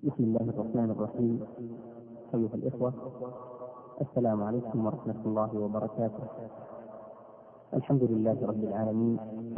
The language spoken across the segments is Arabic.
بسم الله الرحمن الرحيم. أيها الإخوة، السلام عليكم ورحمة الله وبركاته. الحمد لله رب العالمين،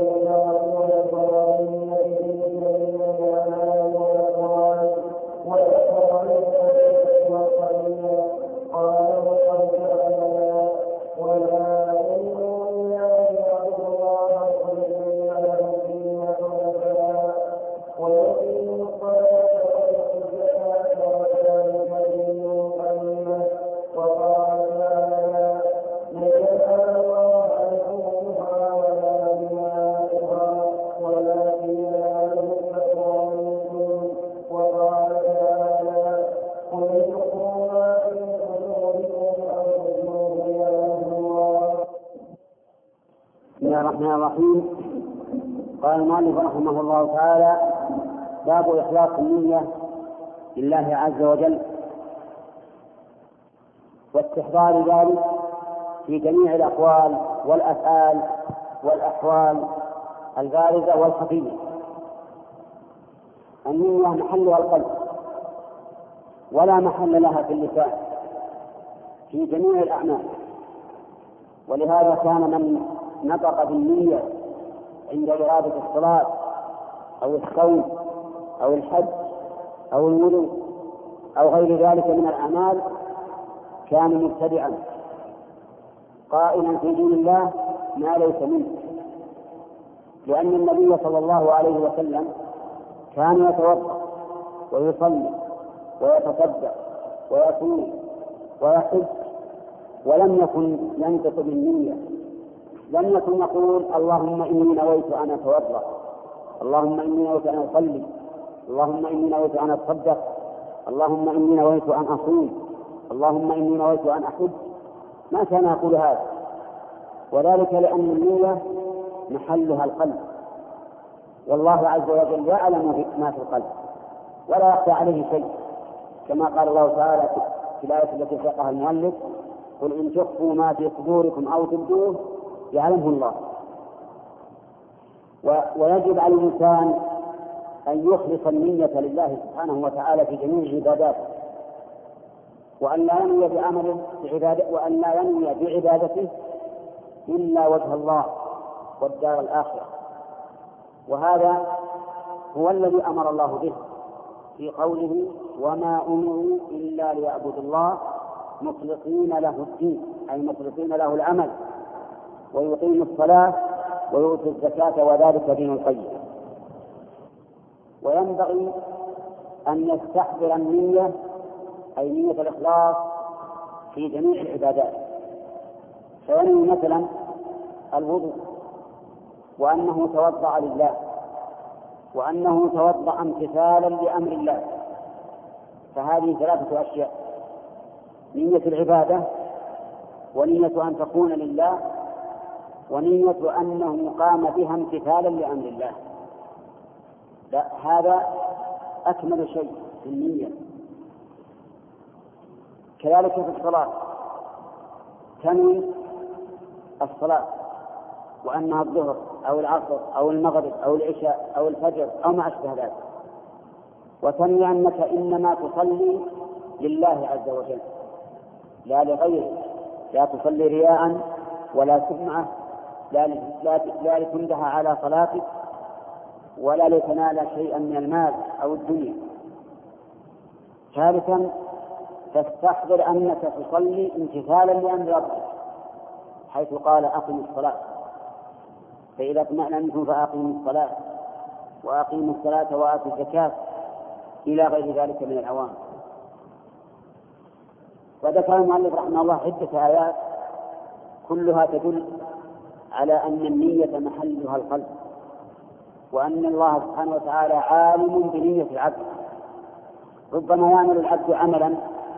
الرحمن الرحيم. قال المؤلف رحمه الله تعالى: باب إخلاص النية لله عز وجل واستحضار ذلك في جميع الأقوال والأفعال والأحوال البارزة والخفية. النية محلها القلب ولا محل لها في اللسان في جميع الأعمال، ولهذا كان من نطق بالنية عند إرادة الصلاة أو الصوم أو الحج أو الوضوء أو غير ذلك من الأعمال كان مبتدعا قائلا في دين الله ما ليس منه، لأن النبي صلى الله عليه وسلم كان يتوضأ ويصلي ويتصدق ويصوم ويحج ولم يكن ينطق بالنية، لم يكن يقول اللهم إني نويت أن أتوضأ، اللهم إني نويت أن أصلي، اللهم إني نويت أن أتصدق، اللهم إني نويت أن أصوم، اللهم إني نويت أن أحج. ما كان يقول هذا، وذلك لأن النية محلها القلب، والله عز وجل يعلم ما في القلب ولا يخفى عليه شيء، كما قال الله تعالى في الآية التي ساقها المؤلف: قل إن تخفوا ما في صدوركم أو تبدوه يعلمه الله. ويجب على الإنسان أن يخلص النية لله سبحانه وتعالى في جميع عباداته، وأن لا ينوي بعمله وأن لا ينوي بعبادته إلا وجه الله والدار الآخرة. وهذا هو الذي أمر الله به في قوله: وما أمروا إلا ليعبدوا الله مخلصين له الدين، أي مخلصين له العمل، ويقيموا الصلاة ويؤتوا الزكاة وذلك دين القيم. وينبغي أن يستحضر النية، أي نية الإخلاص، في جميع العبادات، فينوي مثلا الوضوء وأنه توضأ لله وأنه توضأ امتثالا لأمر الله، فهذه ثلاثة أشياء: نية العبادة، ونية أن تكون لله، ونية أنه قام بها امتثالا لأمر الله. لا، هذا أكمل شيء في النية. كذلك في الصلاة، تنوي الصلاة وأنها الظهر أو العصر أو المغرب أو العشاء أو الفجر أو ما أشبه ذلك، وتنوي أنك إنما تصلي لله عز وجل لا لغيره، لا تصلي رياء ولا سمعة، لا لتندهى على صلاتك ولا لتنال شيئا من المال أو الدنيا. ثالثا، تستحضر أنك تصلي امتثالا لأمر ربك، حيث قال أقم الصلاة، فإذا اطمأننتم فأقيموا الصلاة وأقيموا الصلاة وآتوا الزكاة إلى غير ذلك من الأوامر. وذكر المؤلف رحمه الله عدة آيات كلها تدل على أن النية محلها القلب، وأن الله سبحانه وتعالى عالم بنية العبد. ربما يعمل العبد عملا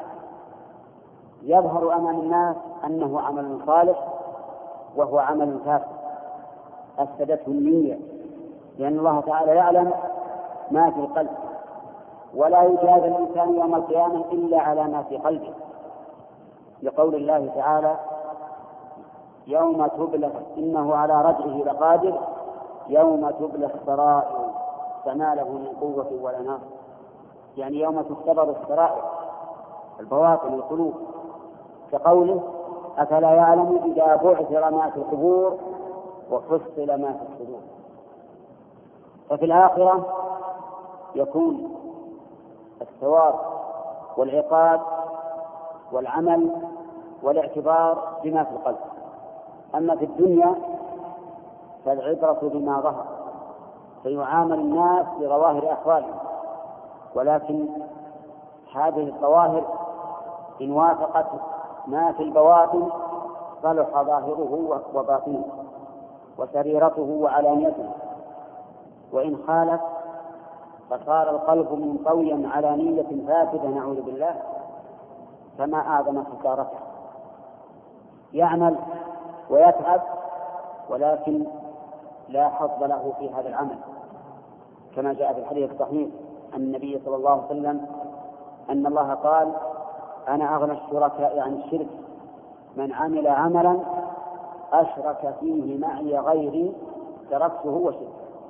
يظهر أمام الناس أنه عمل صالح وهو عمل كافر، أفسدته النية، لأن الله تعالى يعلم ما في القلب، ولا يجازى الإنسان يوم القيامة إلا على ما في قلبه، لقول الله تعالى: يوم تبلى إنه على رجعه لقادر يوم تبلى السرائر فما له من قوة ولا ناصر. يعني يوم تختبر السرائر البواطن والقلوب، كقوله أفلا يعلم إذا بعثر ما في القبور وفصل ما في الصدور. ففي الآخرة يكون الثواب والعقاب والعمل والاعتبار بما في القلب. أما في الدنيا فالعبرة بما ظهر، فيعامل الناس بظواهر أحوالهم، ولكن هذه الظواهر إن وافقت ما في البواطن صلح ظاهره وباطنه وسريرته وعلانيته، وإن خالف فصار القلب منطويا على نية فاسدة نعوذ بالله، فما أعظم خسارته. يعمل ويتعب ولكن لا حظ له في هذا العمل، كما جاء في الحديث الصحيح عن النبي صلى الله عليه وسلم أن الله قال أنا أغنى الشركاء عن الشرك من عمل عملا أشرك فيه معي غيري تركته وشركه.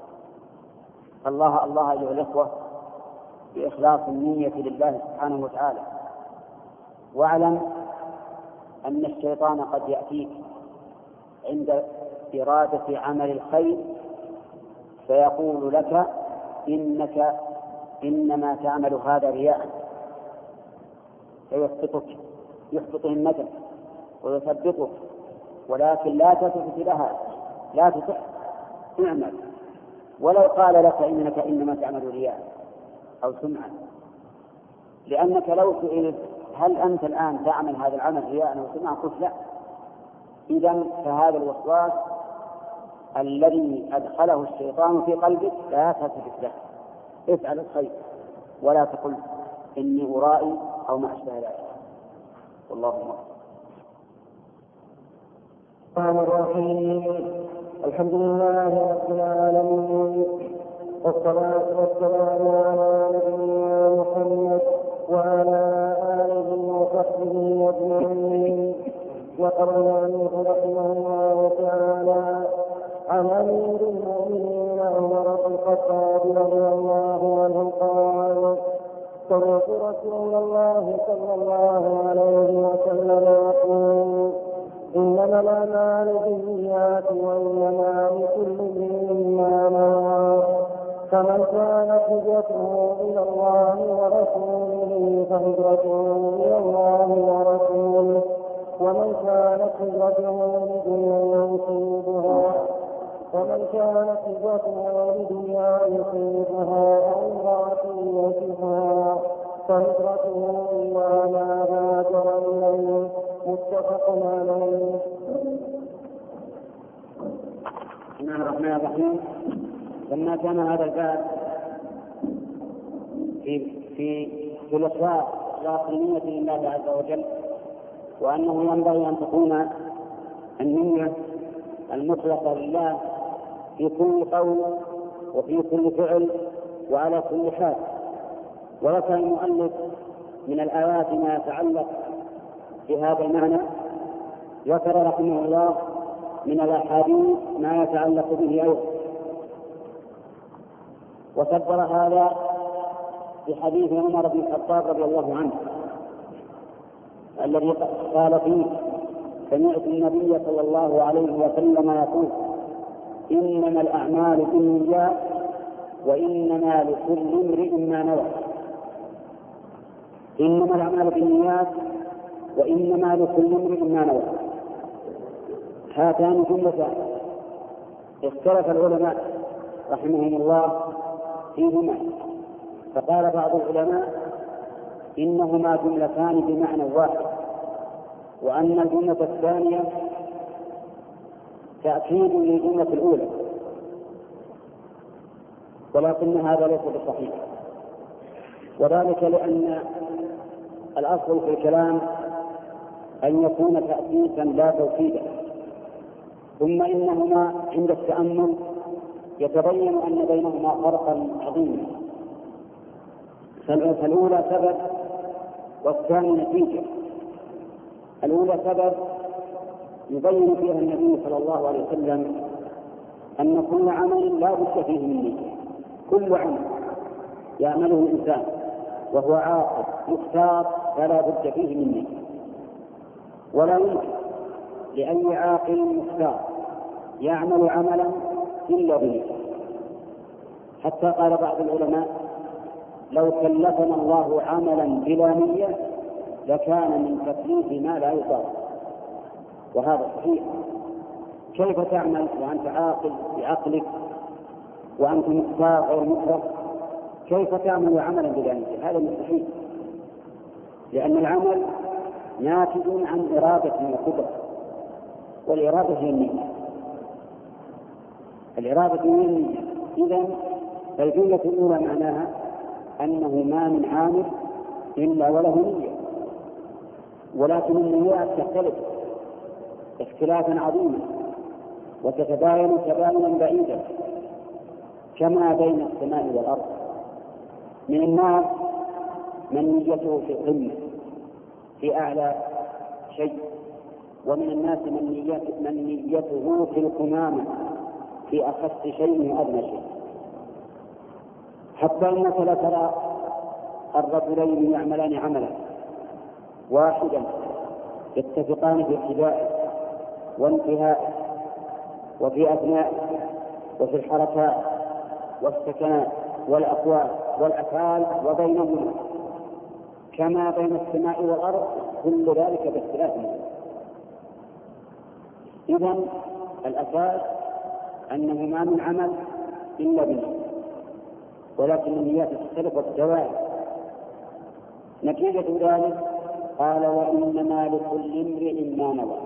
الله أيها الإخوة بإخلاص النية لله سبحانه وتعالى. واعلم أن الشيطان قد يأتيك عند إرادة عمل الخير فيقول لك إنك إنما تعمل هذا رياء، فيحبطك، يحبط همتك ويثبطك، ولكن لا تثبت لها، لا تطع، اعمل ولو قال لك إنك إنما تعمل رياء أو سمعا، لأنك لو سئلت هل أنت الآن تعمل هذا العمل رياء أو سمعا قلت لا، إذن فهذا الوسواس الذي أدخله الشيطان في قلبك لا تلتفت له، افعل الخير ولا تقل إني أرائي أو ما أشبه ذلك. والله الرحمن الرحيم. الحمد لله رب العالمين، والصلاة والسلام على نبينا محمد وعلى آله وصحبه أجمعين. يقول المؤلف رحمه الله تعالى عن أمير المؤمنين عمر بن الخطاب رضي الله عنه قال سمعت رسول الله صلى الله عليه وسلم يقول إنما الأعمال بالنيات وإنما لكل امرئ ما نوى، فمن كانت هجرته إلى الله ورسوله فهجرته إلى الله ورسوله، ومن كانت هجرته لدنيا يصيبها أو امرأة ينكحها فهجرته إلى ما هاجر إليه. متفق عليه. بسم الله الرحمن الرحيم. لما كان هذا الباب في الإخلاص النية لله عز وجل، وأنه ينبغي أن تكون النية المطلقة لله في كل قول وفي كل فعل وعلى كل حال، وذكر المؤلف من الآيات ما يتعلق بهذا المعنى. ذكر رحمه الله من الأحاديث ما يتعلق به أيضا، وصدر هذا بحديث عمر بن الخطاب رضي الله عنه الذي قال فيه سمعت النبي صلى الله عليه وسلم يقول إنما الأعمال بالنيات وإنما لكل امرئ ما نوى. إنما الأعمال بالنيات وإنما لكل امرئ ما نوى، هاتان جملتان اختلف العلماء رحمهم الله فيهما، فقال بعض العلماء إنهما جملتان بمعنى واحد، وأن الجملة الثانية تأكيد للجملة الأولى، ولكن هذا ليس بصحيح، وذلك لأن الأصل في الكلام أن يكون تأسيسا لا توكيدا، ثم إنهما عند التأمل يتبين أن بينهما فرقا عظيما، فالأولى سبب والثاني نتيجة. الأولى سبب يبين فيها النبي صلى الله عليه وسلم أن كل عمل لا بد فيه من نية، كل عمل يعمله الإنسان وهو عاقل مختار فلا بد فيه من نية، ولا يمكن لأي عاقل مختار يعمل عملا إلا بنية. حتى قال بعض العلماء: لو كلفنا الله عملا بلا نية لكان من تكليف ما لا يطاق. وهذا صحيح. كيف تعمل وأنت عاقل بعقلك وأنت مختار غير مكره؟ كيف تعمل عملا بلا نية؟ هذا مستحيل، لأن العمل ناتج عن إرادة وقدرة، والإرادة هي النية. الإرادة هي النية. إذن الجملة الأولى معناها أنه ما من عامل إلا وله نية، ولكن النيات تختلف اختلافا عظيما وتتباين تباينا بعيدا كما بين السماء والأرض. من الناس من نيته في القمة في أعلى شيء، ومن الناس من نيته في القمامة في أخص شيء وأدنى شيء، حتى إنك لا ترى الرجلين يعملان عملا واحدا يتفقان في ابتدائه وانتهائه وفي أثنائه وفي الحركات والسكنات والأقوال والأفعال وبينهما كما بين السماء والأرض، كل ذلك باختلاف. إذن الأساس أنه ما من عمل إلا بالنية، ولكن النيات تختلف وتتباين. نتيجة ذلك قال: وإنما لكل امرئ ما نوى.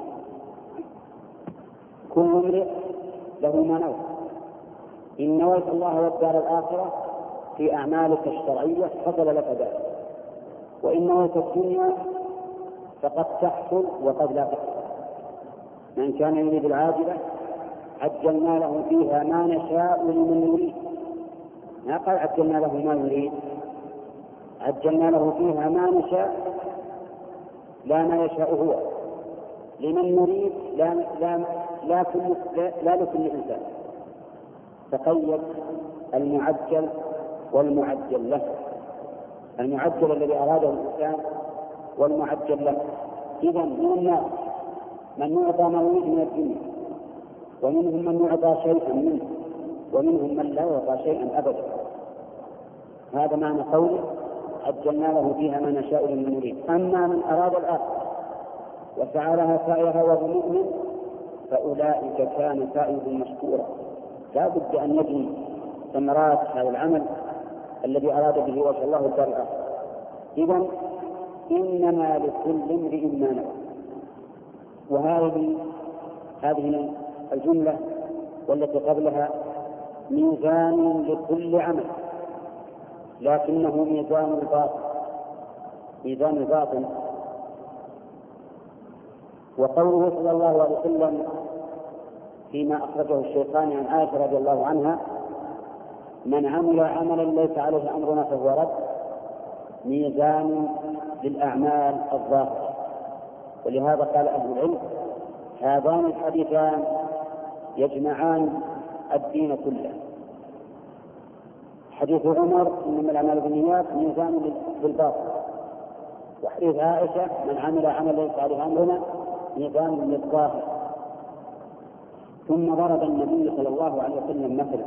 كل امرئ له ما نوى. إن نويت الله والدار الآخرة في أعمالك الشرعية حصل لك ذلك، وإن نويت الدنيا فقد تحصل وقد لا تحصل. من كان يريد العاجلة عجلنا له فيها ما نشاء لمن نريد. ما قال عجلنا له ما يريد، عجلنا له فيها ما نشاء، لا ما يشاء هو، لمن نريد، لا لكل إنسان. تقيد المعجل والمعجل له، المعجل الذي أراده الإنسان والمعجل له. إذن من الناس من يعطى ما يريد من الدنيا، ومنهم من يعطى شيئا منه، ومنهم من لا يعطى شيئا أبدا. هذا معنى قوله عجلنا له فيها ما نشاء لمن نريد. أما من أراد الآخرة وسعى لها سعيها وهو مؤمن فأولئك كان سعيهم مشكورا. لا بد أن يجني ثمرات هذا العمل الذي أراد به وجه الله الدار الآخرة. إذن إنما لكل امرئ ما نوى. وهذه الجملة والتي قبلها ميزان لكل عمل، لكنه ميزان الباطن. وقوله صلى الله عليه وسلم فيما أخرجه الشيخان عن عائشة رضي الله عنها: من عمل عملا ليس عليه أمرنا فهو رد، ميزان للأعمال الظاهرة. ولهذا قال أهل العلم: هذان الحديثان يجمعان الدين كله. حديث عمر إنما الأعمال بالنيات ميزان للباطن، وحديث عائشة من عمل عملا ليس عليه أمرنا ميزان للظاهر. ثم ضرب النبي صلى الله عليه وسلم مثلا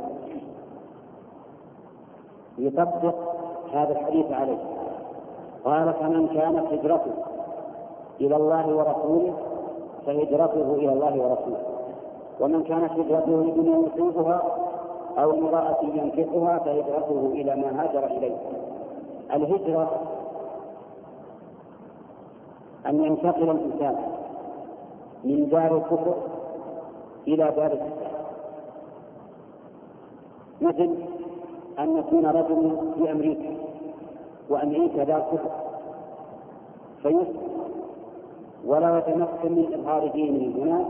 يطبق هذا الحديث عليه، قال: فمن كانت هجرته إلى الله ورسوله فهجرته إلى الله ورسوله، ومن كانت هجرته لدنيا يصيبها أو امرأة ينكحها فهجرته إلى ما هاجر إليه. الهجرة أن ينتقل الإنسان من دار الكفر إلى دار الإسلام، مثل أن يكون رجل في أمريكا وأمريكا دار كفر فيسلم ولا يتمكن من إظهار دينه هنا،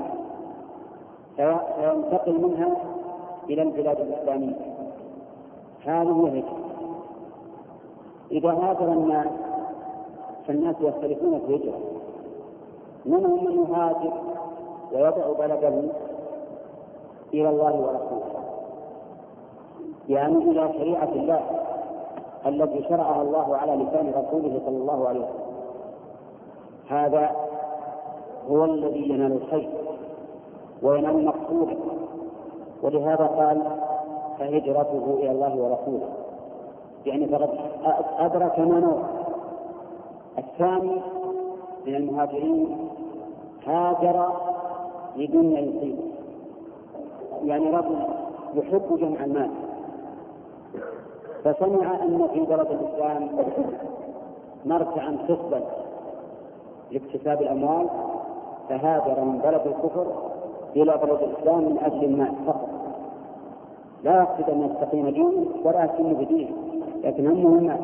فينتقل منها إلى البلاد الإسلامية. هذه هي الهجرة. إذا هاجر الناس فالناس يختلفون في الهجرة، منهم من يهاجر ويدع بلده إلى الله ورسوله، يعني إلى شريعة الله التي شرعها الله على لسان رسوله صلى الله عليه وسلم. هذا هو الذي ينال الخير وينال المقصود، ولهذا قال فهجرته إلى الله ورسوله، يعني فقد أدرك ما نوى. الثاني من المهاجرين هاجر لدنيا يصيبه، يعني رجل يحب جمع المال فسمع أن في بلد الإسلام مرجعا خصبا لاكتساب الأموال، فهاجر من بلد الكفر إلى بلد الإسلام من أجل المال فقط، لا يقصد أن يستقيم دينه ولا يتم بدينه، لكن همه المال.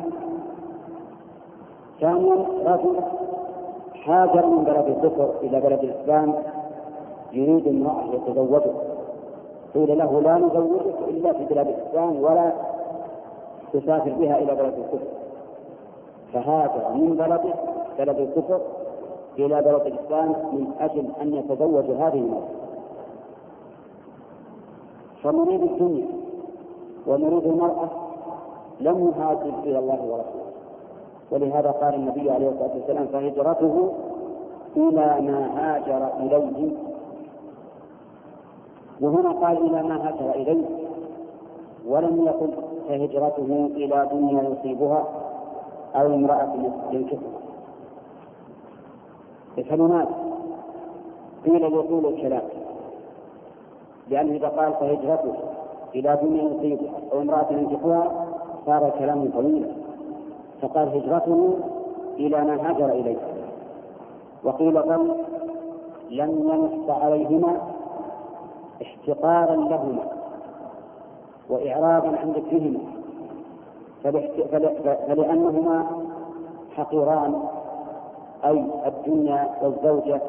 ثانيا رجل هاجر من بلد الكفر إلى بلد الإسلام يريد امرأة يتزوجه، قيل له لا نزوجك إلا في بلاد الإسلام ولا تسافر بها إلى بلد الكفر، فهاجر من بلد الكفر إلى بلد الإسلام من أجل أن يتزوج هذه المرأة. فنريد الدنيا ونريد المرأة لم يهاجر إلى الله ورسوله، ولهذا قال النبي عليه الصلاة والسلام فهجرته إلى ما هاجر إليه، وهنا قال إلى ما هاجر إليه ولم يقل فهجرته إلى دنيا يصيبها أو امرأة ينكحها. فلماذا قيل لطول الكلام؟ لأنه إذا قال فهجرته إلى دنيا يصيبها أو امرأة ينكحها صار الكلام طويلا، فقال هجرته إلى ما هاجر إليه. وقيل بل لم ينص عليهما احتقارا لهما وإعراضا عن ذكرهما، فلأنهما حقيران، أي الدنيا والزوجة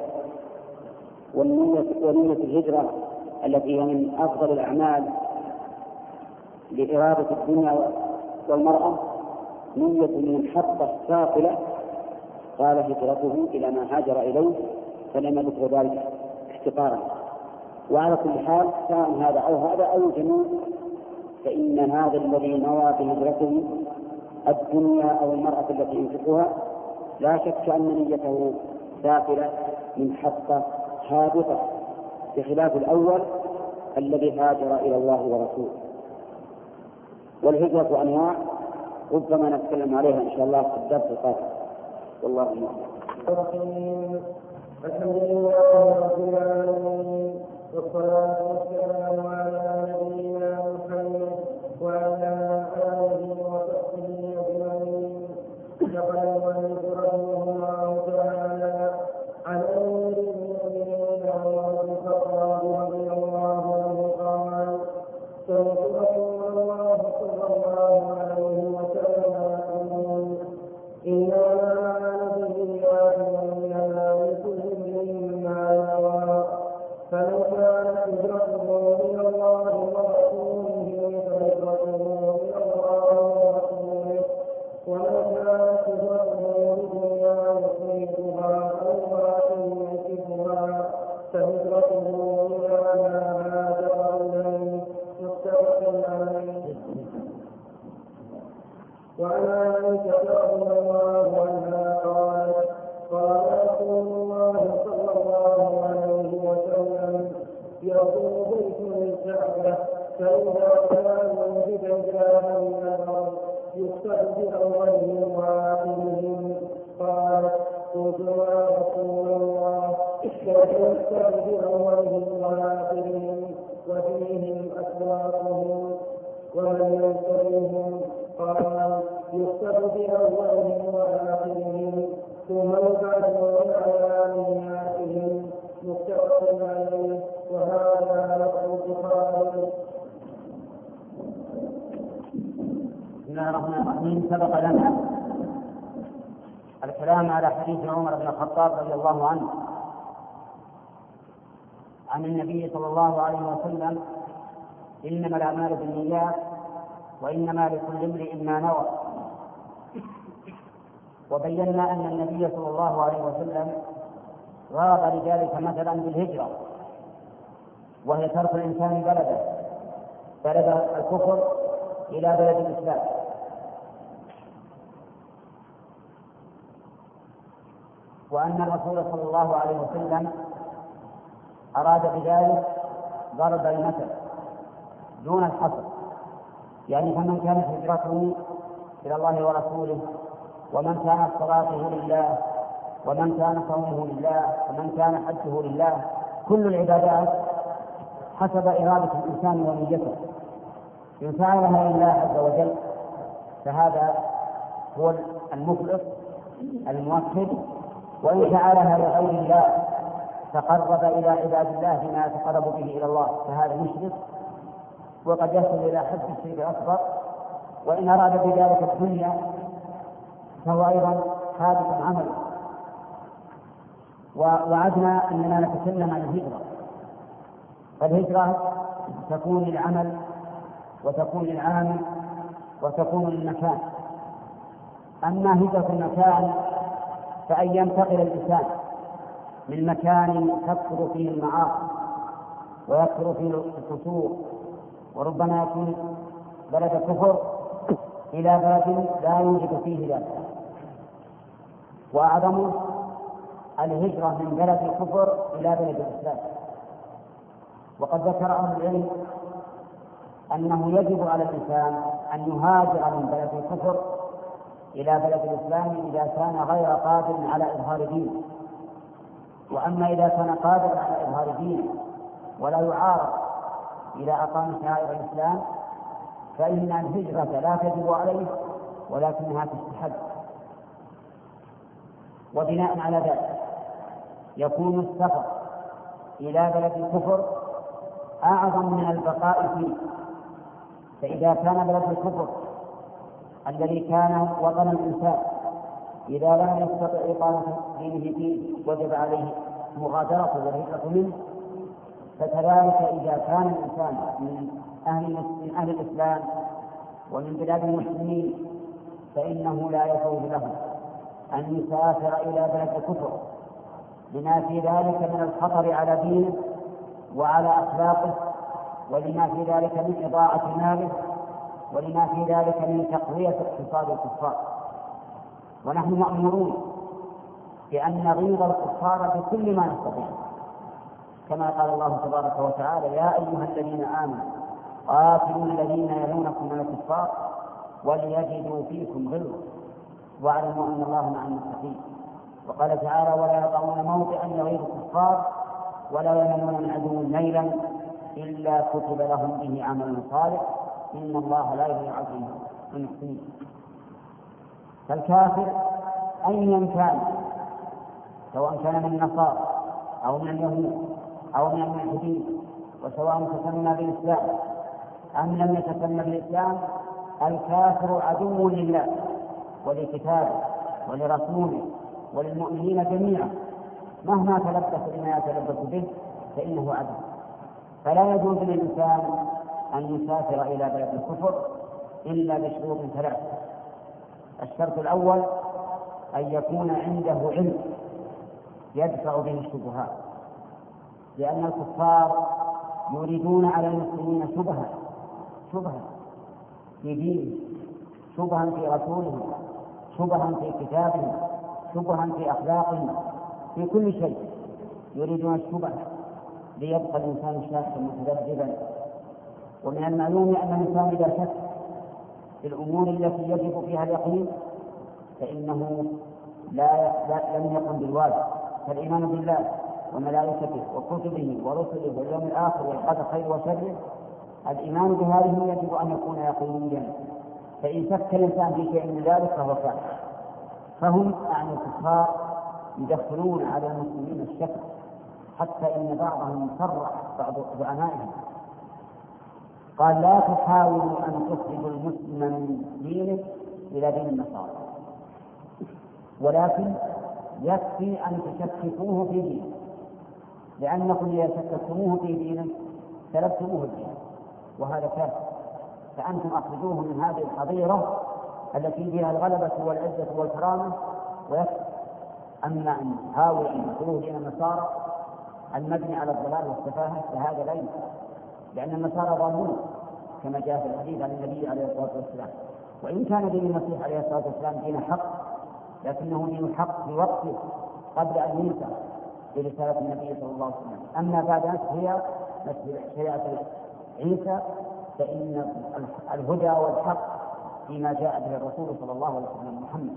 ونية الهجرة التي هي من أفضل الأعمال لإرادة الدنيا والمرأة نية منحطة ثاقلة، قال هجرته إلى ما هاجر إليه فلم يذكر ذلك احتقارا. وعلى كل حال سواء هذا أو هذا أو الجميع، فإن هذا الذي نوى بهجرته الدنيا أو المرأة التي ينكحها لا شك أن نيته ثاقلة منحطة هابطة، بخلاف الأول الذي هاجر إلى الله ورسوله. والهجرة أنواع ربما نتكلم عليها إن شاء الله في الدرس القادم، والله أعلم. الحمد لله رب العالمين، والصلاة والسلام على نبينا محمد وعلى آله وصحبه أجمعين. نقل المؤلف رحمه الله تعالى عن أمير المؤمنين عمر بن الخطاب رضي الله عنه قال سمعت رسول الله صلى الله عليه وسلم يقول إنما أعلم به واحد من الله كل مما يرى، فلو كانت هجرته إلى الله ورسوله فهجرته إلى الله ورسوله، ولو كانت هجرته لدنيا يصيبها أو امرأة ينكحها فهجرته إلى ما هاجر إليه، متفق عليه. وعن عائشة رضي الله عنها قالت قال رسول الله صلى الله عليه وسلم يطوف بكل الكعبة فإذا كانوا بدجاج من الأرض يكتب بأولهم وآخرهم. قالت قلت يا رسول الله كيف يكتب بأولهم وآخرهم وفيهم أسواقهم ومن ينتبههم؟ قال يكتب بأولهم وآخرهم ثم يبعث على نياتهم، متفق عليه. وهذا لفظ البخاري. بسم الله الرحمن الرحيم. سبق لنا الكلام على حديث عمر بن الخطاب رضي الله عنه عن النبي صلى الله عليه وسلم إنما الأعمال بالنيات وإنما لكل امرئ ما نوى. وبينا أن النبي صلى الله عليه وسلم ضرب لذلك مثلا بالهجرة، وهي ترك الإنسان بلد الكفر إلى بلد الإسلام، وأن الرسول صلى الله عليه وسلم أراد بذلك ضرب المثل دون الحصر، يعني فمن كانت هجرته إلى الله ورسوله، ومن كانت صلاته لله، ومن كان صومه لله، ومن كان حجه لله، كل العبادات حسب إرادة الإنسان ونيته. إن فعلها لله عز وجل فهذا هو المخلص الموحد، وإن فعلها لغير الله تقرب إلى عباد الله بما يتقرب به إلى الله فهذا مشرك، وقد يصل إلى حد الشرك الأكبر. وإن أراد بذلك الدنيا فهو أيضا حادث عمله. وعدنا أننا نتكلم عن الهجرة، فالهجرة تكون للعمل وتكون للعامل وتكون للمكان. أما هجرة المكان فأن ينتقل الإنسان من مكان تكثر فيه المعاصي ويكثر فيه الفسوق وربما يكون بلد كفر إلى بلد لا يوجد فيه ذلك. وأعظم الهجرة من بلد الكفر إلى بلد الإسلام. وقد ذكر أهل العلم أنه يجب على الإنسان أن يهاجر من بلد الكفر إلى بلد الإسلام إذا كان غير قادر على إظهار دينه. وأما إذا كان قادرا على إظهار دينه ولا يعارض إذا أقام شعائر الإسلام فإن الهجرة لا تجب عليه ولكنها تستحب. وبناء على ذلك يكون السفر إلى بلد الكفر أعظم من البقاء فيه. فإذا كان بلد الكفر الذي كان وطن الإنسان إذا لم يستطع إقامة دينه فيه وجب عليه مغادرته والهجرة منه، فكذلك إذا كان الإنسان من أهل الإسلام ومن بلاد المسلمين فإنه لا يجوز له أن يسافر إلى بلد الكفر لما في ذلك من الخطر على دينه وعلى أخلاقه، ولما في ذلك من إضاعة ماله، ولما في ذلك من تقوية اقتصاد الكفار. ونحن مأمورون بأن نغيظ الكفار بكل ما نستطيع، كما قال الله تبارك وتعالى: يا أيها الذين آمنوا قاتلوا الذين يلونكم من الكفار وليجدوا فيكم غلظة واعلموا أن الله مع المتقين. وقال تعالى: ولا يطعون موطئا يغيظ الكفار ولا ينالون من عدو نيلا إلا كتب لهم به عمل صالح إن الله لا يضيع أجر المحسنين. فالكافر أيا كان، سواء كان من النصارى أو من اليهود أو من الملحدين، وسواء تسمى بالإسلام أم لم يتسمى بالإسلام، الكافر عدو لله ولكتابه ولرسوله وللمؤمنين جميعا، مهما تلبس بما يتلبس به فإنه عدو. فلا يجوز للإنسان أن يسافر إلى بلد الكفر إلا بشروط ثلاثة. الشرط الأول أن يكون عنده علم يدفع به الشبهات، لأن الكفار يريدون على المسلمين شبهة في دينهم، شبها في رسولهم، شبها في كتابهم، شبها في أخلاقهم، في كل شيء يريدون الشبه ليبقى الإنسان شاكا متذبذبا. ومن المعلوم أن الإنسان إذا شك في الأمور التي يجب فيها اليقين فإنه لم يقم بالواجب، فالإيمان بالله وملائكته وكتبه ورسله واليوم الآخر والقدر خير وشر، الإيمان بهذه يجب أن يكون يقينيا. فإن شك الإنسان في شيء من ذلك فهو كافر. فهم عن الكفار يدخلون على المسلمين الشك، حتى إن بعضهم صرح بعض زعمائهم قال: لا تحاولوا أن تخرجوا المسلم من دينه إلى دين النصارى، ولكن يكفي أن تشككوه في دينه، لأنكم إذا شككتموه في دينه سلبتموه الدين، وهذا كافر. فأنتم أخرجوه من هذه الحظيرة التي فيها الغلبة والعزة والكرامة ويكفي. أما أن تحاول أن تدخلوه دين النصارى المبني على الضلال والسفاهة فهذا لا يمكن، لأن النصارى ظالمون كما جاء في الحديث عن النبي عليه الصلاة والسلام. وإن كان دين المسيح عليه الصلاة والسلام دين حق، لكنه دين حق في وقته قبل أن ينسخ برسالة النبي صلى الله عليه وسلم. أما بعد نسخ شريعة عيسى فإن الهدى والحق فيما جاء به الرسول صلى الله عليه وسلم محمد.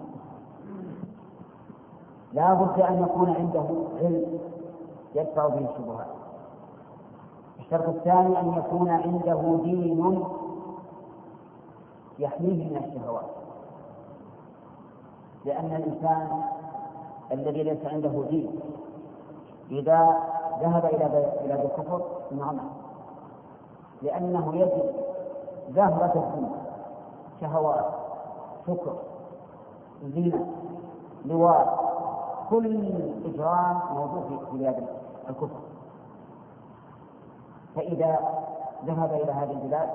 لا بد أن يكون عنده علم يدفع به الشبهات. الشرط الثاني أن يكون عنده دين يحميه من الشهوات، لأن الإنسان الذي ليس عنده دين إذا ذهب إلى بلاد الكفر نعم، لأنه يجد زهرة الدين، شهوات، سكر، زنا، لواء، كل إجرام موجود في بلاد الكفر. فإذا ذهب إلى هذه البلاد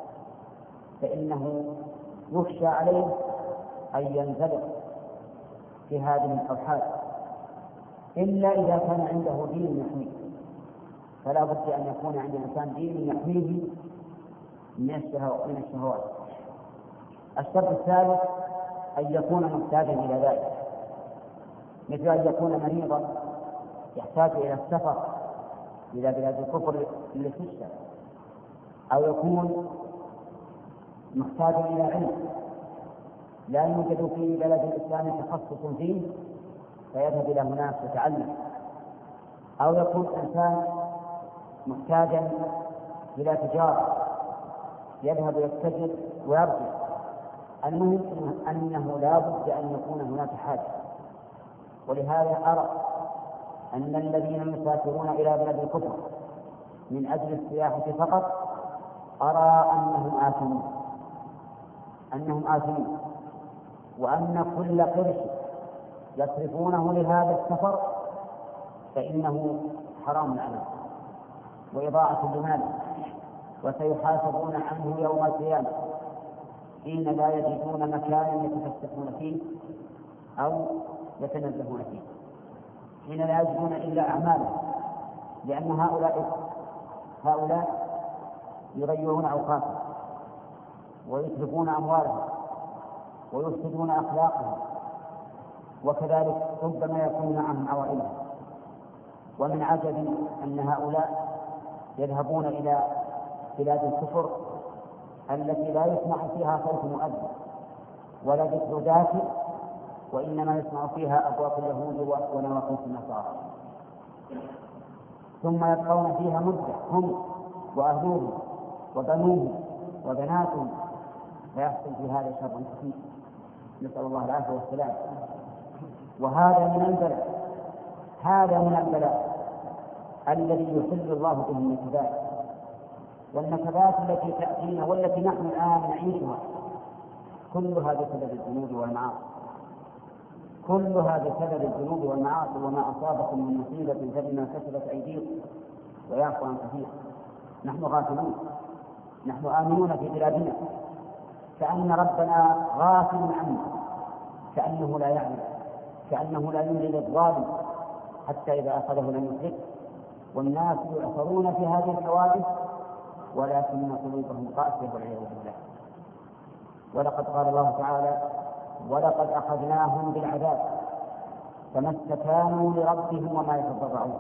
فإنه يخشى عليه أن ينزلق في هذه الأبحاث، إلا إذا كان عنده دين يحميه. فلا بد أن يكون عند الإنسان دين يحميه من الشهوات. الشرط الثالث أن يكون محتاجا إلى ذلك، مثل أن يكون مريضا يحتاج إلى السفر إلى بلاد الكفر للشفاء، أو يكون محتاجا إلى علم لا يوجد في بلد الإسلام تخصص فيه فيذهب إلى هناك يتعلم، أو يكون إنسان محتاجا إلى تجارة يذهب يتجر ويرجع. المهم أنه لا بد أن يكون هناك حاجة. ولهذا أرى أن الذين يسافرون إلى بلاد الكفر من أجل السياحة فقط أرى أنهم آثمون، وأن كل قرش يصرفونه لهذا السفر فإنه حرام عليهم وإضاعة لمال، وسيحاسبون عنه يوم القيامة حين لا يجدون مكانا يتفسحون فيه أو يتنزهون فيه، حين لا يجدون إلا أعمالهم، لأن هؤلاء يضيعون أوقاتهم ويتلفون أموالهم ويفسدون أخلاقهم، وكذلك ربما يكون معهم عوائلهم. ومن عجب أن هؤلاء يذهبون إلى بلاد الكفر التي لا يسمع فيها صوت مؤذن ولا ذكر ذاكر، وإنما يسمع فيها أبواق اليهود ونواقيس النصارى، ثم يبقون فيها مدة هم وأهلهم وبنوهم وبناتهم، فيحصل في هذا شر كثير، نسأل الله العافية والسلام. وهذا من البلاء الذي يحل الله به النكبات، والنكبات التي تأتينا والتي نحن الآن نعيشها كلها بسبب الذنوب والمعاصي، كلها بسبب الذنوب والمعاصي. وما أصابكم من مصيبة فبما كسبت أيديكم ويعفو عن كثير. نحن غافلون، نحن آمنون في بلادنا كأن ربنا غافل عنا، كأنه لا يعلم، كأنه لا يملي للظالم حتى إذا أخذه لم يفلته. والناس يعثرون في هذه الحوادث ولكن قلوبهم قاسية والعياذ بالله. ولقد قال الله تعالى: ولقد أخذناهم بالعذاب فما استكانوا لربهم وما يتضرعون.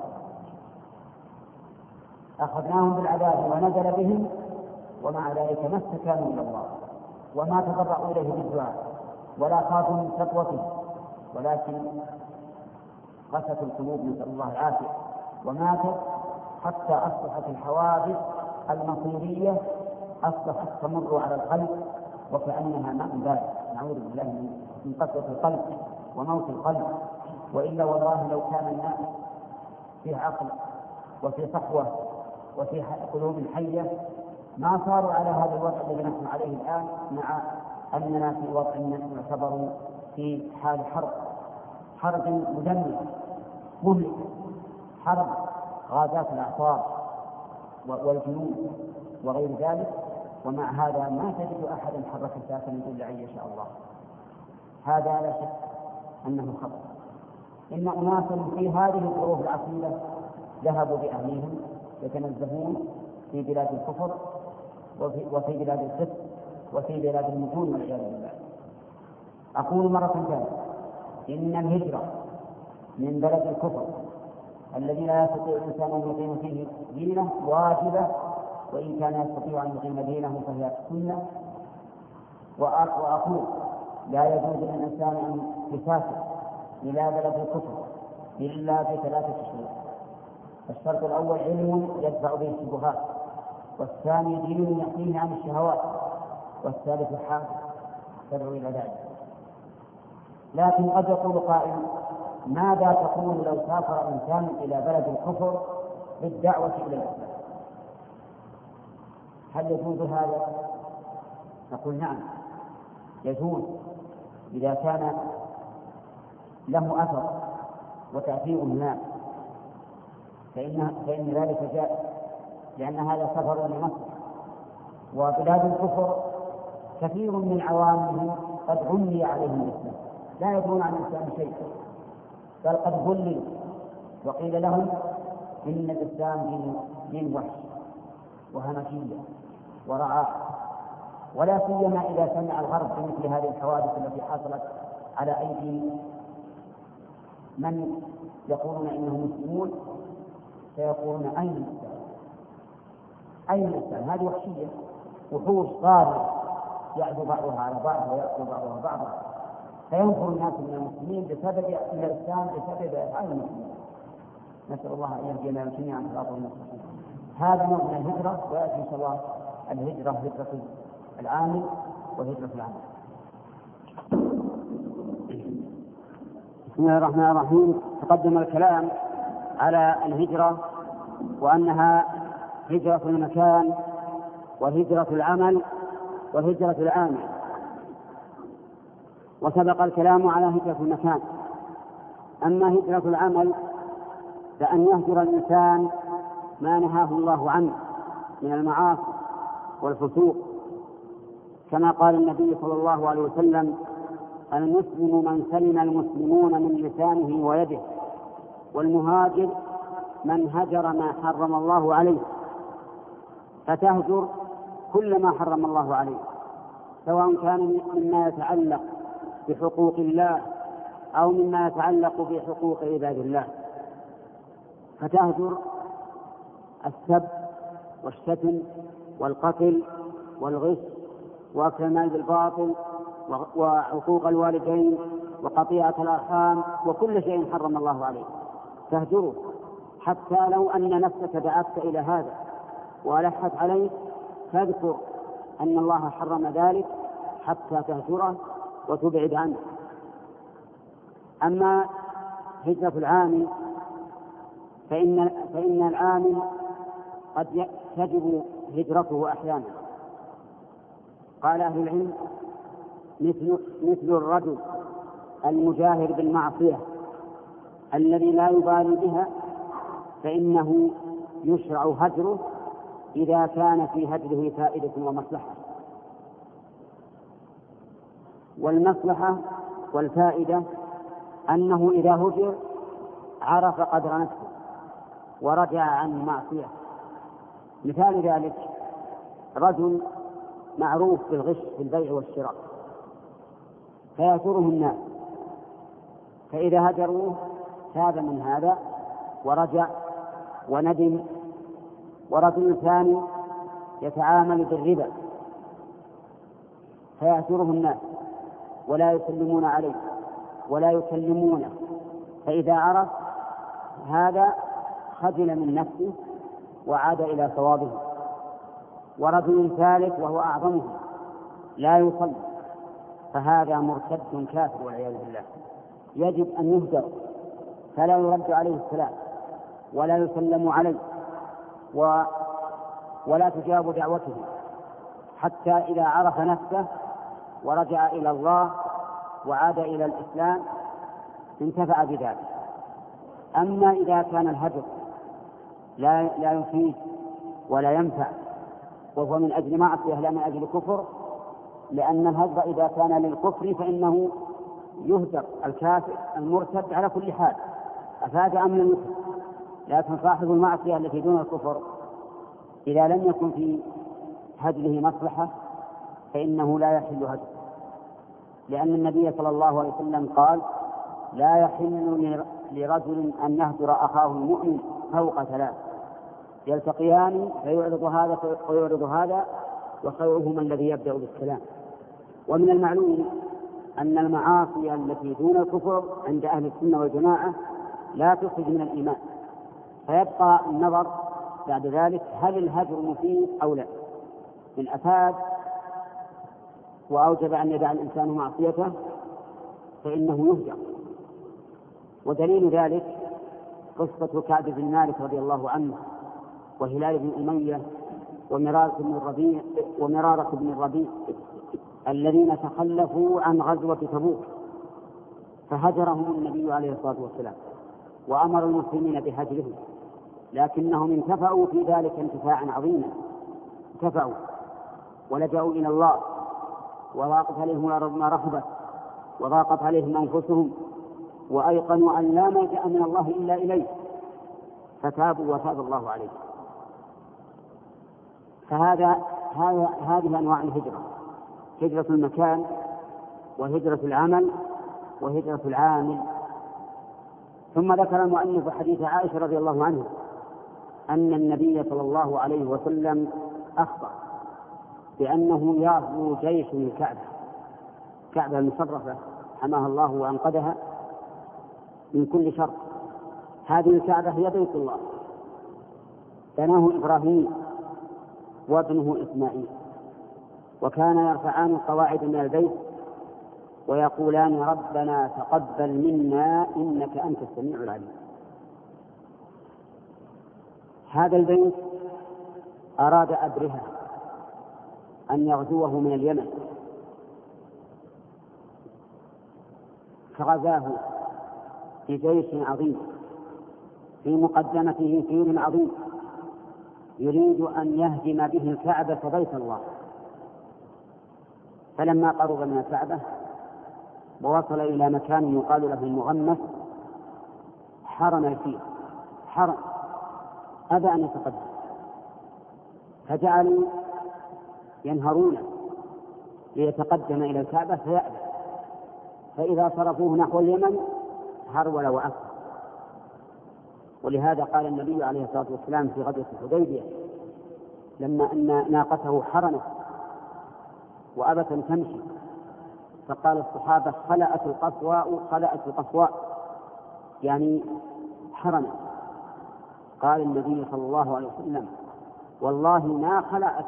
أخذناهم بالعذاب ونزل بهم، ومع ذلك ما استكانوا إلى الله وما تضرعوا إليه بالدعاء ولا خافوا من سطوته، ولكن قست القلوب، نسأل الله العافية، وماتت حتى أصبحت الحوادث المصيرية أصبحت تمر على القلب وكأنها ماء بارد، نعوذ بالله من قسوة القلب وموت القلب. وإلا والله لو كان الناس في عقل وفي صحوة وفي قلوب حية ما صاروا على هذا الوضع الذي نحن عليه الآن، مع أننا في وضع نعتبر في حال حرب مدمرة مهلكة، حرب غازات الأعصاب والجنود وغير ذلك. ومع هذا ما تجد أحدا حرك ساكنا إلا أن يشاء الله. هذا لا شك أنه خطأ. إن أناسا في هذه الظروف العصيبة ذهبوا بأهليهم يتنزهون في بلاد الكفر وفي بلاد الفسق وفي بلاد المجون والعياذ بالله. أقول مرة ثانية: إن الهجرة من بلد الكفر الذي لا يستطيع الإنسان أن يقيم فيه دينه واجبة، وإن كان يستطيع أن يقيم دينه فهي سنة. وأقول لا يجوز للإنسان أن يسافر إلى بلد الكفر إلا ب3 شروط. الشرط الأول علم يدفع به الشبهات، والثاني دين يحميه عن الشهوات، والثالث حاجة تدعو إلى ذلك. لكن قد يقول قائل ماذا تقول لو سافر إنسان إلى بلد الكفر بالدعوة إلى الإسلام؟ هل يجوز هذا؟ نقول نعم يجوز إذا كان له أثر وتأثير هناك، فإن ذلك جاء، لأن هذا سفر لمصر. وبلاد الكفر كثير من عوامهم قد عمي عليهم الإسلام، لا يدرون عن الإسلام شيء، بل قد ضللوا وقيل لهم إن الإسلام دين وحش وهمجية ورعاة. ولا سيما إذا سمع الغرب بمثل هذه الحوادث التي حصلت على أيدي من يقولون إنهم مسلمون، سيقولون أين الإسلام؟ أين الإسلام؟ هذه وحشية، وحوش صارمة يعدو بعضها على بعض ويأكل بعضها بعضا، فينفر الناس من المسلمين بسبب الإسلام بسبب أفعال المسلمين. نسأل الله أن يهدينا جميعا صراط المستقيم. هذا نوع من الهجرة، ويأتي إن شاء الله الهجرة هجرة العامل وهجرة العمل. بسم الله الرحمن الرحيم. تقدم الكلام على الهجرة وأنها هجرة المكان وهجرة العمل وهجرة العامل، وسبق الكلام على هجرة المكان. أما هجرة العمل فأن يهجر الإنسان ما نهاه الله عنه من المعاصي والفسوق، كما قال النبي صلى الله عليه وسلم: المسلم من سلم المسلمون من لسانه ويده، والمهاجر من هجر ما حرم الله عليه. فتهجر كل ما حرم الله عليه، سواء كان مما يتعلق بحقوق الله أو مما يتعلق بحقوق عباد الله. فتهجر السب والشتم والقتل والغش وأكل المال بالباطل وعقوق الوالدين وقطيعة الأرحام وكل شيء حرم الله عليه، تهجره. حتى لو أن نفسك دعتك إلى هذا وألحت عليك، فاذكر أن الله حرم ذلك حتى تهجره وتبعد عنه. أما هجرة العامل فإن العامل قد تجب هجرته أحيانا. قال أهل العلم: مثل الرجل المجاهر بالمعصية الذي لا يبالي بها، فإنه يشرع هجره إذا كان في هجره فائدة ومصلحة. والمصلحة والفائدة أنه إذا هجر عرف قدر نفسه ورجع عن معصية. مثال ذلك رجل معروف بالغش في البيع والشراء، فيأثره الناس، فإذا هجروه تاب من هذا ورجع وندم. ورجل ثاني يتعامل بالربا، فيأثره الناس ولا يسلمون عليه ولا يكلمونه، فإذا عرف هذا خجل من نفسه وعاد إلى صوابه. ورجل ثالث وهو أعظمه لا يصلي، فهذا مرتد كافر والعياذ بالله، يجب أن يهجر، فلا يرد عليه السلام ولا يسلم عليه ولا تجاب دعوته، حتى إذا عرف نفسه ورجع إلى الله وعاد إلى الإسلام انتفع بذلك. أما إذا كان الهجر لا يفيد ولا ينفع وهو من أجل معصية لا من أجل كفر، لأن الهجر إذا كان للكفر فإنه يهجر الكافر المرتد على كل حال، أفاد أم لم يفد. لكن صاحب المعصية التي دون الكفر إذا لم يكن في هجره مصلحة فإنه لا يحل هجره، لأن النبي صلى الله عليه وسلم قال: لا يحل لرجل أن يهجر أخاه المؤمن فوق 3 يلتقيان فيعرض هذا ويعرض هذا وخيرهما الذي يبدأ بالسلام. ومن المعلوم أن المعاصي التي دون الكفر عند أهل السنة والجماعة لا تخرج من الإيمان، فيبقى النظر بعد ذلك هل الهجر مفيد أو لا. إن أفاد وأوجب أن يدع الإنسان معصيته فإنه يهجر. ودليل ذلك قصة كعب بن مالك رضي الله عنه وهلال بن أمية ومرارة بن الربيع الذين تخلفوا عن غزوة تبوك فهجرهم النبي عليه الصلاة والسلام وأمر المسلمين بهجرهم، لكنهم انتفعوا في ذلك انتفاعا عظيما، انتفعوا ولجأوا إلى الله وضاقت عليهم ما رحبت وضاقت عليهم أنفسهم وأيقنوا أن لا ملجأ من الله إلا إليه فتابوا وتاب الله عليهم. هذه أنواع الهجرة: هجرة المكان وهجرة العمل وهجرة العامل. ثم ذكر المؤلف حديث عائشة رضي الله عنها أن النبي صلى الله عليه وسلم أخبر بأنه يغزو جيش الكعبة المشرفة حماها الله وأنقذها من كل شر. هذه الكعبة هي بيت الله، بناه إبراهيم وابنه إسماعيل، وكان يرفعان القواعد من البيت ويقولان ربنا تقبل منا إنك أنت السميع العليم. هذا البيت أراد أبرهة أن يغزوه من اليمن فغزاه بجيش عظيم في مقدمته فيل عظيم يريد أن يهدم به الكعبة بيت الله. فلما قرب من الكعبة ووصل إلى مكان يقال له المغمس حرم الفيل، أبى أن يتقدم، فجعلوا ينهرون ليتقدم إلى الكعبة فيأبى، فإذا صرفوه نحو اليمن هرول وأكثر. ولهذا قال النبي عليه الصلاة والسلام في غزوة الحديبية لما أن ناقته حرمت وأبت أن تمشي فقال الصحابة خلأت القصواء يعني حرمت. قال النبي صلى الله عليه وسلم والله ما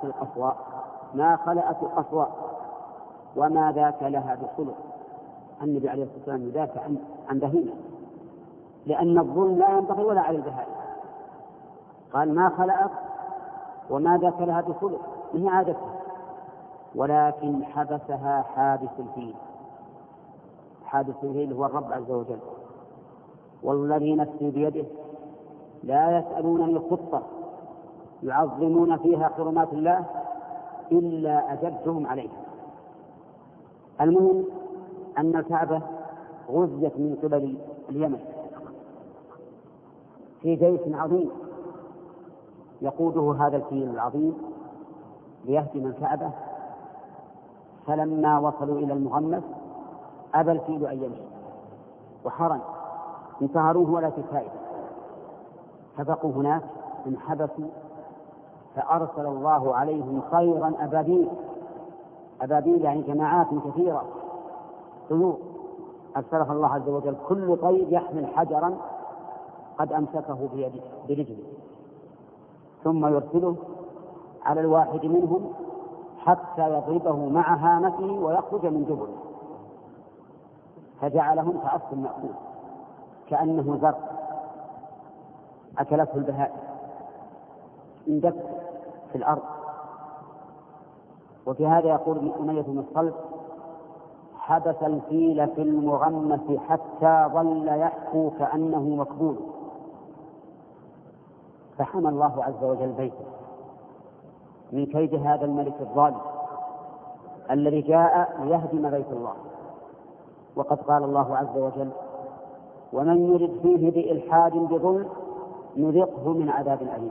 خلأت القصواء وما ذاك لها بخلق. النبي عليه الصلاة والسلام ذاك عن بهيمة، لأن الظلم لا ينبغي ولا على البهائم. قال ما خلأت وما ذاك لها بخلق، هي عادتها، ولكن حبسها حابس الفيل. حابس الفيل هو الرب عز وجل. والذي نفسي بيده لا يسألونني الخطة يعظمون فيها حرمات الله إلا أجبتهم عليها. المهم أن الكعبة غزيت من قبل اليمن في جيش عظيم يقوده هذا الفيل العظيم ليهدم الكعبة. فلما وصلوا إلى المغمس أبى الفيل أن يمشي وحرم، انتهروه ولا في فائدة، فبقوا هناك انحبسوا. فأرسل الله عليهم خيرا أبابيل يعني جماعات كثيرة طيور أرسلها الله عز وجل، كل طير يحمل حجرا قد أمسكه برجله ثم يرسله على الواحد منهم حتى يضربه مع هامته ويخرج من جبله، فجعلهم كعصف مأكول كأنه زرع أكلته البهائم اندك في الأرض. وفي هذا يقول ابن أمية بن الصلت حبس الفيل في المغمس حتى ظل يحكو كأنه مكبول، فحمى الله عز وجل بيته من كيد هذا الملك الظالم الذي جاء ليهدم بيت الله. وقد قال الله عز وجل ومن يرد فيه بإلحاد بظلم نذقه من عذاب أليم.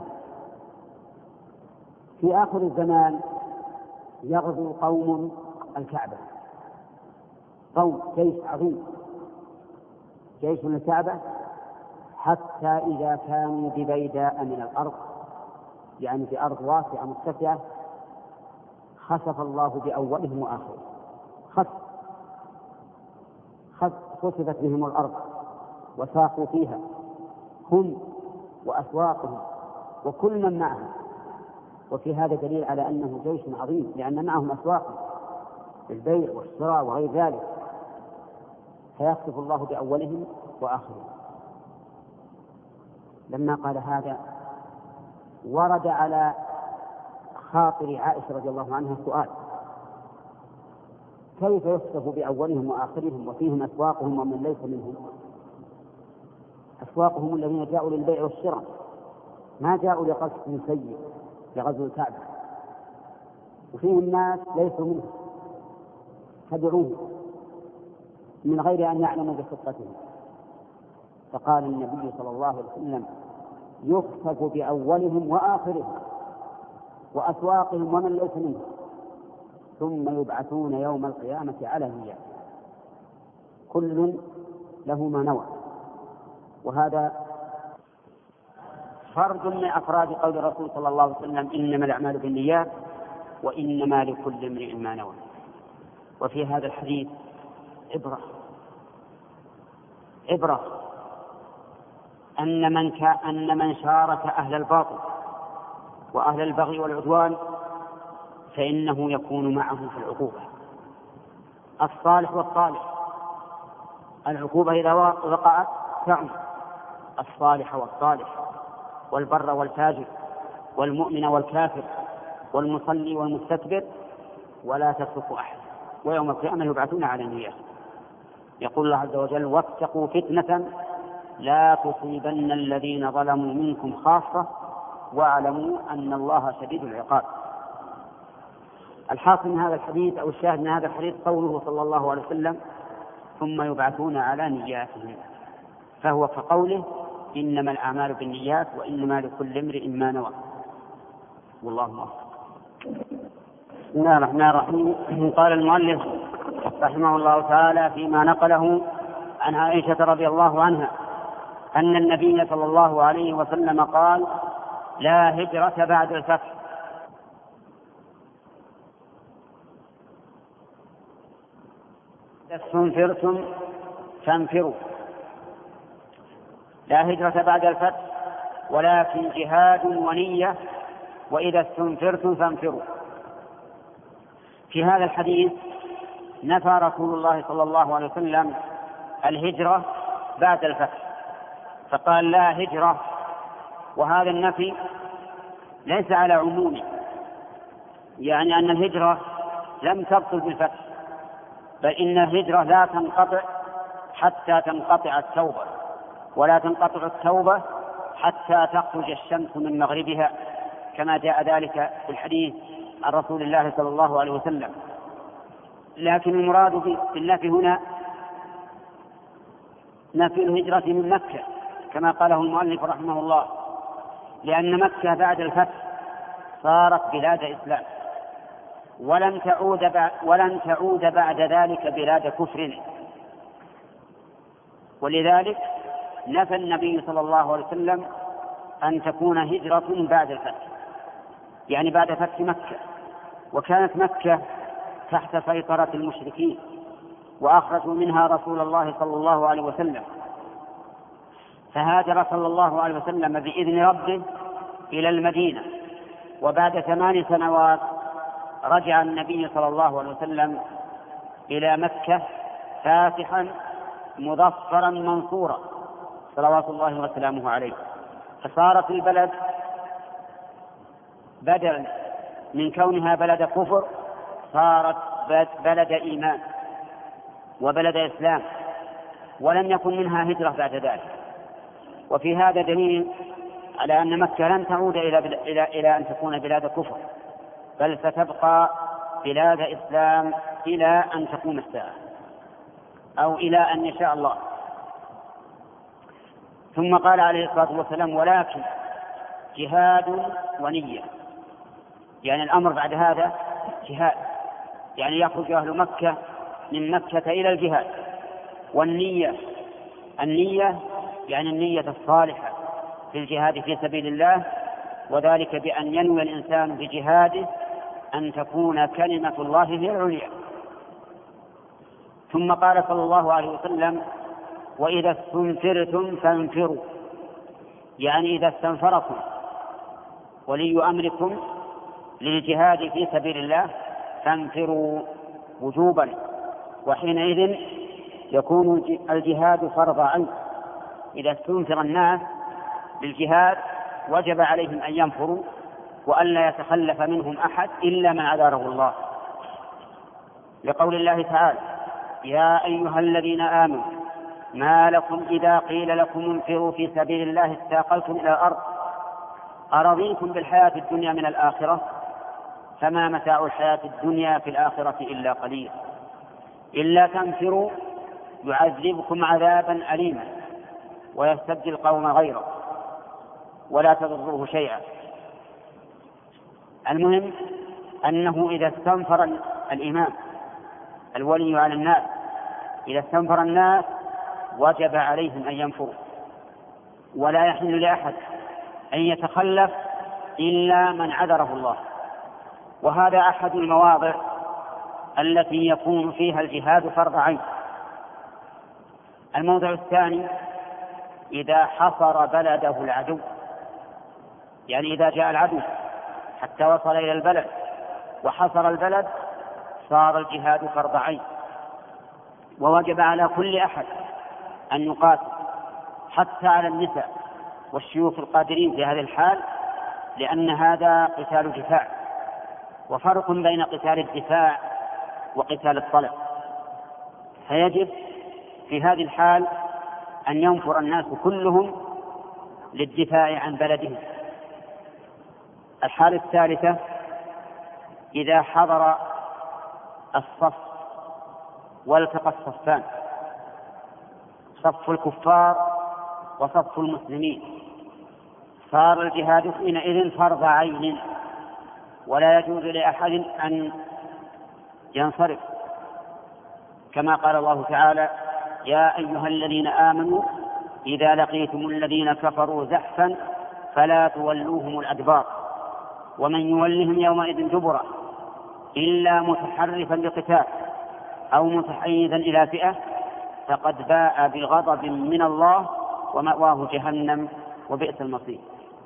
في آخر الزمان يغزو قوم الكعبة، قوم جيش عظيم جيش الكعبة حتى إذا كانوا ببيداء من الأرض، يعني في أرض واسعة مرتفعة، خسف الله بأولهم وآخرهم. خسفت بهم الأرض وساقوا فيها هم وأسواقهم وكل من معهم. وفي هذا دليل على أنه جيش عظيم، لأن معهم أسواق البيع والشراء وغير ذلك، فيخسف الله بأولهم وآخرهم. لما قال هذا ورد على خاطر عائشة رضي الله عنها سؤال: كيف يخسف بأولهم وآخرهم وفيهم أسواقهم ومن ليس منهم؟ أسواقهم الذين جاءوا للبيع والشراء، ما جاءوا لقصد سيء لغزو الكعبة، وفيهم الناس ليسوا منهم تبعوه من غير أن يعلموا بخطتهم. فقال النبي صلى الله عليه وسلم: يخسف بأولهم وآخرهم وأسواقهم ومن ليس منهم، ثم يبعثون يوم القيامة على نيات، كل له ما نوى. وهذا فرد من أفراد قول الرسول صلى الله عليه وسلم: إنما الأعمال بالنيات وإنما لكل امرئ ما نوى. وفي هذا الحديث عبرة أن من شارك أهل الباطل وأهل البغي والعدوان فإنه يكون معهم في العقوبة. الصالح والطالح، العقوبة إذا وقعت تعم الصالح والطالح والبر والفاجر والمؤمن والكافر والمصلي والمستكبر، ولا تترك أحد، ويوم القيامة يبعثون على نيات. يقول الله عز وجل: واتقوا فتنة لا تصيبن الذين ظلموا منكم خاصة واعلموا أن الله شديد العقاب. الحاصل من هذا الحديث أو الشاهد من هذا الحديث قوله صلى الله عليه وسلم: ثم يبعثون على نياتهم، فهو كقوله: إنما الأعمال بالنيات وإنما لكل امرئ ما نوى. والله موفق. بسم الله الرحمن الرحيم. قال المؤلف رحمه الله تعالى فيما نقله عن عائشة رضي الله عنها أن النبي صلى الله عليه وسلم قال: لا هجرة بعد الفتح. إذا استنفرتم فانفروا. لا هجرة بعد الفتح ولكن جهاد ونية، وإذا استنفرتم فانفروا. في هذا الحديث نفى رسول الله صلى الله عليه وسلم الهجرة بعد الفتح، فقال: لا هجرة. وهذا النفي ليس على عمومه، يعني أن الهجرة لم تبطل بالفتح، بل إن الهجرة لا تنقطع حتى تنقطع التوبة، ولا تنقطع التوبة حتى تخرج الشمس من مغربها، كما جاء ذلك في الحديث عن رسول الله صلى الله عليه وسلم. لكن المراد بالنفي هنا نفي الهجرة من مكة كما قاله المؤلف رحمه الله، لأن مكة بعد الفتح صارت بلاد إسلام، ولن تعود بعد ذلك بلاد كفر، ولذلك نفى النبي صلى الله عليه وسلم أن تكون هجرة بعد الفتح، يعني بعد فتح مكة. وكانت مكة تحت سيطرة المشركين، وأخرجوا منها رسول الله صلى الله عليه وسلم، فهاجر صلى الله عليه وسلم بإذن ربه إلى المدينة. وبعد 8 سنوات رجع النبي صلى الله عليه وسلم إلى مكة فاتحا مظفرا منصورا صلوات الله وسلامه عليه. فصارت البلد بدلا من كونها بلد كفر صارت بلد إيمان وبلد إسلام، ولم يكن منها هجرة بعد ذلك. وفي هذا دليل على أن مكة لن تعود إلى أن تكون بلاد كفر، بل ستبقى بلاد إسلام إلى أن تقوم الساعة أو إلى أن يشاء الله. ثم قال عليه الصلاة والسلام: ولكن جهاد ونية، يعني الأمر بعد هذا جهاد، يعني يخرج أهل مكة من مكة إلى الجهاد، والنية النية يعني النية الصالحة في الجهاد في سبيل الله، وذلك بأن ينوي الإنسان بجهاده أن تكون كلمة الله هي العليا. ثم قال صلى الله عليه وسلم: وإذا استنفرتم فانفروا، يعني إذا استنفركم ولي أمركم للجهاد في سبيل الله فانفروا وجوبا، وحينئذ يكون الجهاد فرض عين. إذا استنفر الناس للجهاد وجب عليهم أن ينفروا وألا يتخلف منهم أحد إلا من عذره الله، لقول الله تعالى: يا أيها الذين آمنوا ما لكم إذا قيل لكم انفروا في سبيل الله استاقلتم إلى الأرض أرضيتم بالحياة الدنيا من الآخرة فما متاع الحياة الدنيا في الآخرة إلا قليل إلا تنفروا يعذبكم عذابا أليما ويستبدل قوم غيره ولا تضروه شيئا. المهم أنه إذا استنفر الإمام الولي على الناس، إذا استنفر الناس وجب عليهم أن ينفروا، ولا يحل لأحد أن يتخلف إلا من عذره الله. وهذا أحد المواضع التي يكون فيها الجهاد فرض عين. الموضع الثاني: إذا حصر بلده العدو، يعني إذا جاء العدو حتى وصل إلى البلد وحصر البلد صار الجهاد فرض عين، ووجب على كل أحد أن يقاتل، حتى على النساء والشيوخ القادرين في هذه الحال، لأن هذا قتال دفاع، وفرق بين قتال الدفاع وقتال الطلب. فيجب في هذه الحال أن ينفر الناس كلهم للدفاع عن بلدهم. الحالة الثالثة: إذا حضر الصف والتقى الصفان، صف الكفار وصف المسلمين، صار الجهاد حينئذ فرض عين، ولا يجوز لأحد أن ينصرف، كما قال الله تعالى: يا أيها الذين آمنوا إذا لقيتم الذين كفروا زحفا فلا تولوهم الأدبار ومن يولهم يومئذ دبره إلا متحرفا لقتال أو متحيزا إلى فئة فقد باء بغضب من الله ومأواه جهنم وبئس المصير.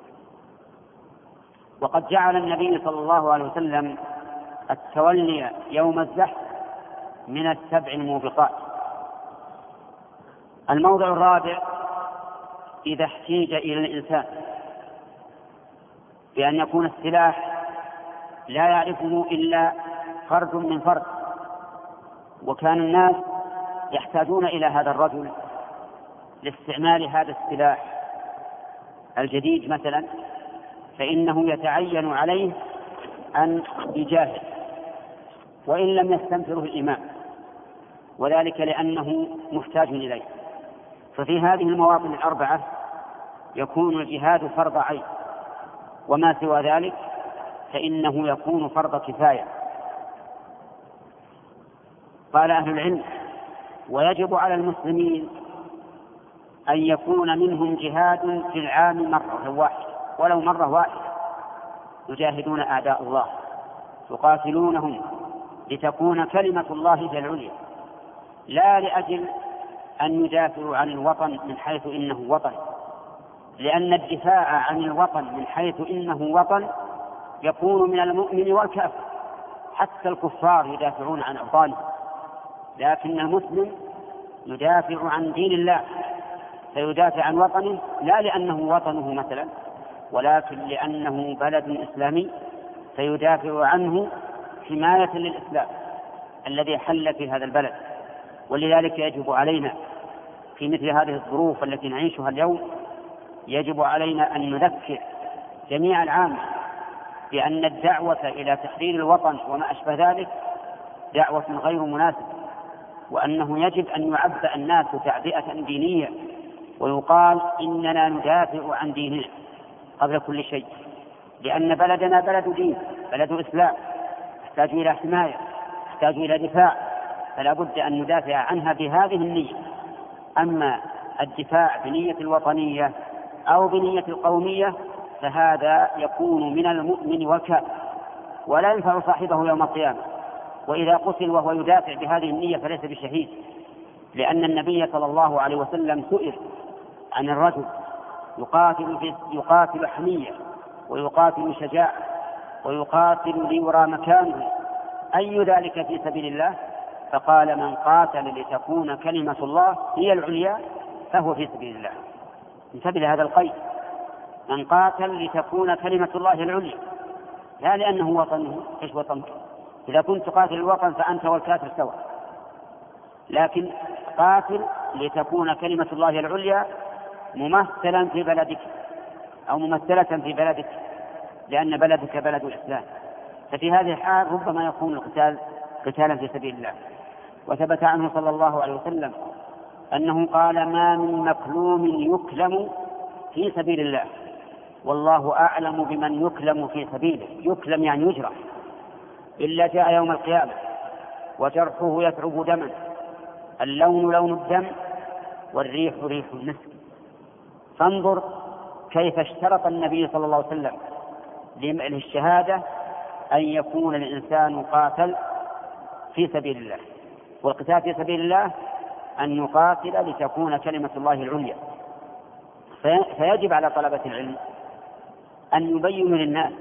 وقد جعل النبي صلى الله عليه وسلم التولي يوم الزحف من السبع الموبقات. الموضع الرابع: إذا احتيج إلى الإنسان بأن يكون السلاح لا يعرفه إلا فرد من فرد، وكان الناس يحتاجون إلى هذا الرجل لاستعمال هذا السلاح الجديد مثلا، فإنه يتعين عليه أن يجاهد وإن لم يستنفره الإمام، وذلك لأنه محتاج إليه. ففي هذه المواطن الأربعة يكون الجهاد فرض عين، وما سوى ذلك فإنه يكون فرض كفاية. قال أهل العلم: ويجب على المسلمين أن يكون منهم جهاد في العام مرة واحدة، ولو مرة واحدة، يجاهدون أعداء الله يقاتلونهم لتكون كلمة الله هي العليا، لا لأجل أن يدافعوا عن الوطن من حيث إنه وطن، لأن الدفاع عن الوطن من حيث إنه وطن يكون من المؤمن والكافر، حتى الكفار يدافعون عن أوطانهم، لكن المسلم يدافع عن دين الله، فيدافع عن وطنه لا لأنه وطنه مثلا، ولكن لأنه بلد إسلامي، فيدافع عنه حماية للإسلام الذي حل في هذا البلد. ولذلك يجب علينا في مثل هذه الظروف التي نعيشها اليوم، يجب علينا أن نذكر جميع العامة بأن الدعوة إلى تحرير الوطن وما أشبه ذلك دعوة غير مناسبة، وأنه يجب أن يعبأ الناس تعبئة دينية، ويقال إننا ندافع عن ديننا قبل كل شيء، لأن بلدنا بلد دين، بلد إسلام، يحتاج إلى حماية، يحتاج إلى دفاع، فلا بد أن ندافع عنها بهذه النية. أما الدفاع بنية الوطنية أو بنية القومية فهذا يكون من المؤمن والكافر ولا ينفع صاحبه يوم القيامة. وإذا قتل وهو يدافع بهذه النية فليس بشهيد، لأن النبي صلى الله عليه وسلم سئل عن الرجل يقاتل حمية ويقاتل شجاعة ويقاتل ليرى مكانه أي ذلك في سبيل الله؟ فقال: من قاتل لتكون كلمة الله هي العليا فهو في سبيل الله. انتبه لهذا القيد: من قاتل لتكون كلمة الله العليا، لا لأنه وطنه. إيش وطنك؟ إذا كنت تقاتل الوطن فأنت والكافر سواء، لكن قاتل لتكون كلمة الله العليا ممثلا في بلدك أو ممثلة في بلدك، لأن بلدك بلد الإسلام. ففي هذه الحال ربما يكون القتال قتالا في سبيل الله. وثبت عنه صلى الله عليه وسلم أنه قال: ما من مكلوم يكلم في سبيل الله والله أعلم بمن يكلم في سبيله، يكلم يعني يجرح، إلا جاء يوم القيامة وجرحه يتعب دما، اللون لون الدم والريح ريح المسك. فانظر كيف اشترط النبي صلى الله عليه وسلم للشهادة أن يكون الإنسان قاتل في سبيل الله، والقتال في سبيل الله أن يقاتل لتكون كلمة الله العليا. فيجب على طلبة العلم أن يبينوا للناس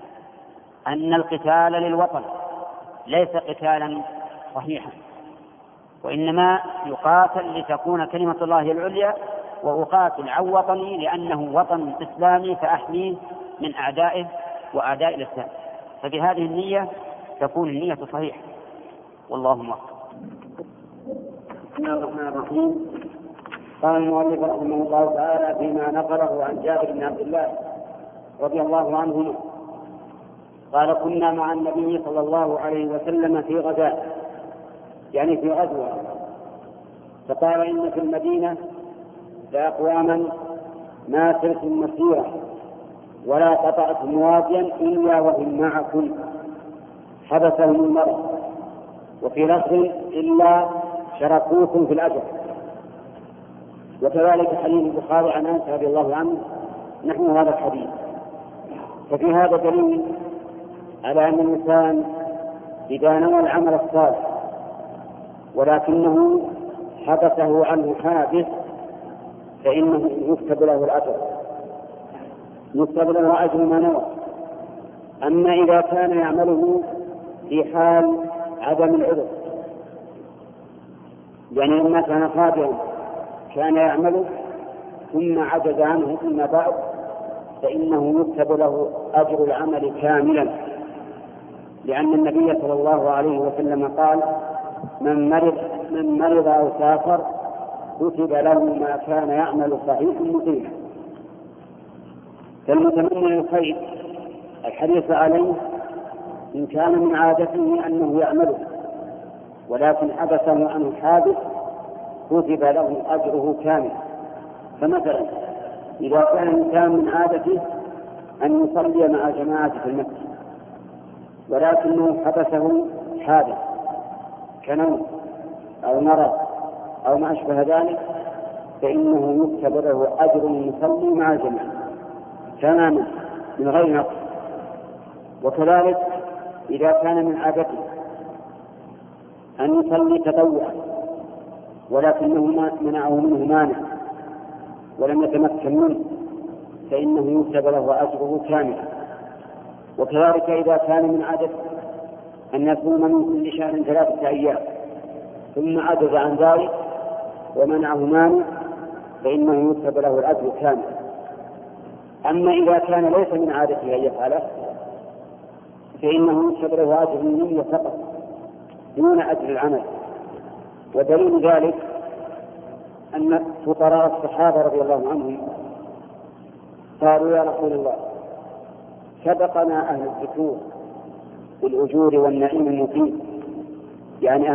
أن القتال للوطن ليس قتالا صحيحا، وإنما يقاتل لتكون كلمة الله العليا، وأقاتل عن وطني لأنه وطن إسلامي فأحميه من أعدائه وأعداء الإسلام. فبهذه النية تكون النية صحيحة، والله موفق. بسم الله الرحمن الرحيم. قال المؤلف رحمه الله تعالى فيما نقله عن جابر بن عبد الله رضي الله عنهما قال: كنا مع النبي صلى الله عليه وسلم في غزاة، يعني في غزوة، فقال: إن في المدينة لأقواما ما سرتم مسيرا ولا قطعتم واديا إلا وهم معكم حبسهم المرض، وفي لفظ إلا شركوكم في الأجر. وكذلك حديث البخاري عن أنس رضي الله عنه نحو هذا الحديث. ففي هذا دليل على أن الإنسان إذا نوى العمل الصالح ولكنه حبسه عنه حادث فإنه يكتب له الأجر، يكتب له أجر ما نوى. أما إذا كان يعمله في حال عدم العذر، يعني لما كان قادرا كان يعمله ثم عجز عنه ثم بعد، فإنه يكتب له أجر العمل كاملا، لأن النبي صلى الله عليه وسلم قال: من مرض أو سافر كتب له ما كان يعمل صحيح مقيما. فالمتمنى الخير الحريص عليه إن كان من عادته أنه يعمله ولكن حبسه عنه حادث كتب له أجره كامل. فمثلا إذا كان الإنسان من عادته أن يصلي مع جماعة في المسجد ولكنه حبسه حادث كنوم أو مرض أو ما أشبه ذلك، فإنه يكتب له أجر المصلي مع الجماعة تماما من غير نقص. وكذلك إذا كان من عادته أن يصلي تطوعا ولكنه منعه منه مانع ولم يتمكن منه، فإنه يكتب له أجره كاملا. وكذلك إذا كان من عادته أن يصوم من كل شهر 3 أيام ثم عجز عن ذلك ومنعه مانع، فإنه يكتب له الأجر كاملا. أما إذا كان ليس من عادته أن يفعله فإنه يكتب له أجر النية فقط دون أجر العمل. ودليل ذلك أن فقراء الصحابة رضي الله عنهم قالوا: يا رسول الله، سبقنا أهل الذكور بالأجور والنعيم المقيم، يعني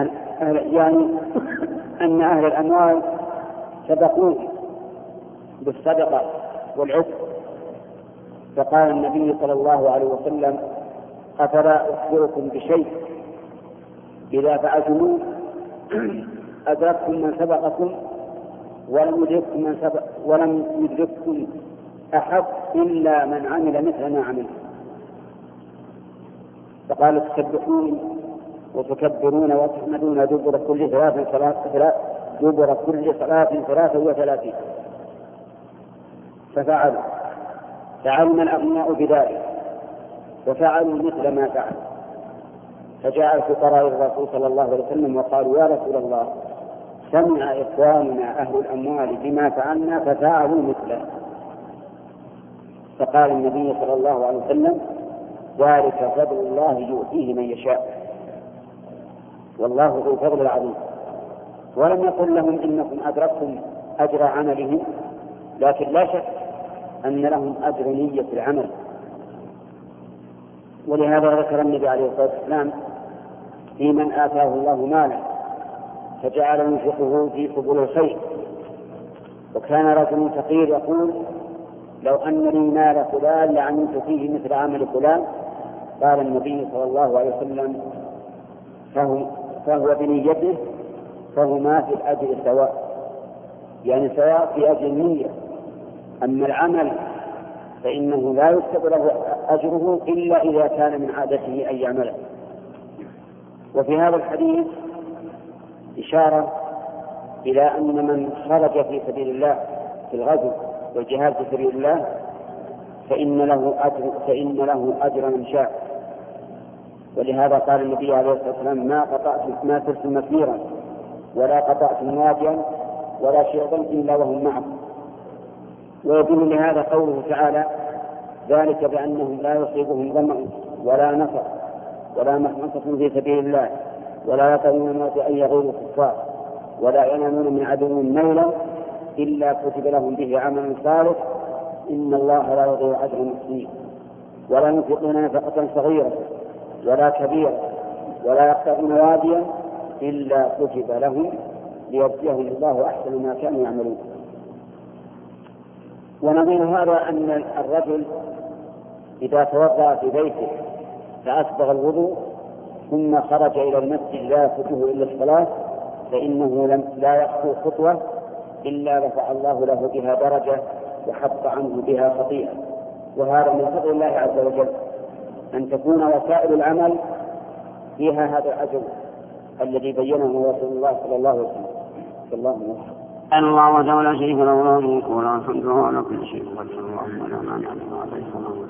أن أهل الأموال سبقوه بالصدقة والعتق. فقال النبي صلى الله عليه وسلم: أفلا أخبركم بشيء إذا فعلتموه أدركتم من سبقكم ولم يدرككم أحد إلا من عمل مثل ما عمل. فقالوا تسبحون وتكبرون وتحمدون دبر كل صلاة 33. ففعلوا، فعلم الأغنياء بذلك وفعلوا مثل ما فعل. فجاء الفقراء الرسول صلى الله عليه وسلم وقالوا يا رسول الله سمع إخواننا أهل الأموال بما فعلنا ففعلوا مثله. فقال النبي صلى الله عليه وسلم ذلك فضل الله يؤتيه من يشاء والله ذو الفضل العظيم. ولم يقل لهم إنكم أدركتم أجر عملهم، لكن لا شك أن لهم أجر نية العمل. ولهذا ذكر النبي عليه الصلاة والسلام في من آتاه الله مالا فجعل ينفقه في سبل الخير. وكان رجل فقير يقول لو أن لي مال فلان لعملت فيه مثل عمل فلان. قال النبي صلى الله عليه وسلم فهو بنيته فهما في الأجر سواء، يعني سواء في أجر النية. أما العمل فإنه لا يكتب له أجره إلا إذا كان من عادته أن يعمله. وفي هذا الحديث إشارة إلى أن من خرج في سبيل الله في الغزو والجهاد في سبيل الله فإن له أجر من شاء. ولهذا قال النبي عليه الصلاة والسلام ما سرتم مسيرا ولا قطعتم واديا ولا شعبا إلا وهم معكم. ويدل لهذا قوله تعالى ذلك بأنهم لا يصيبهم ظمأ ولا نصر ولا مخمصة في سبيل الله ولا يطعون موطئا يغيظ الكفار ولا ينالون من عدو نيلا إلا كتب لهم به عمل صالح إن الله لا يضيع أجر المحسنين. ولا ينفقون نفقة صغيرة ولا كبيرة ولا يقطعون واديا إلا كتب لهم ليجزيهم الله أحسن ما كانوا يعملون. ونظير هذا أن الرجل إذا توضأ في بيته فأسبغ الوضوء ثم خرج إلى المسجد لا يفوته إلا الصلاة فإنه لا يخطو خطوة إلا رفع الله له بها درجة وحط عنه بها خطيئة. وهذا من فضل الله عز وجل أن تكون وسائل العمل فيها هذا الأجر الذي بينه رسول الله صلى الله عليه وسلم. صلى الله عليه وسلم. الله وحده لا شريك له له الملك وله الحمد وهو على كل شيء قدير. اللهم لا مانع لما أعطيت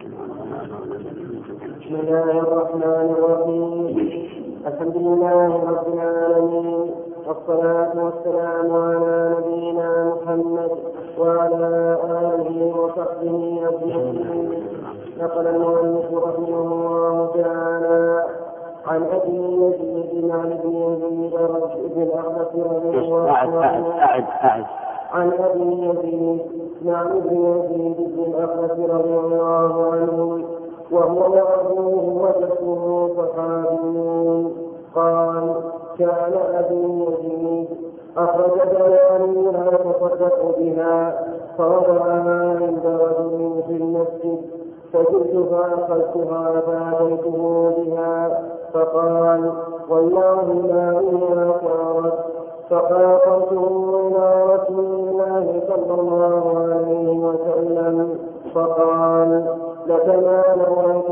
بسم الله الرحمن الرحيم. الحمد لله رب العالمين والصلاة والسلام على نبينا محمد وعلى آله وصحبه أجمعين. نقل المؤلف رحمه الله تعالى عن أبي يزيد عن ابن يزيد بن الأخنس رضي الله عنه عن أبي يزيد عن ابن يزيد بن الأخنس رضي الله عنه وهو وأبوه وجده صحابيون. قال كان أبي يزيد أخرج دنانير يتصدق بها فوضعها عند رجل في المسجد فجئت فأخذتها فأتيته بها فقال والله ما إياك أردت. فقاطعته إلى رسول الله صلى الله عليه وسلم فقال لك ما نويت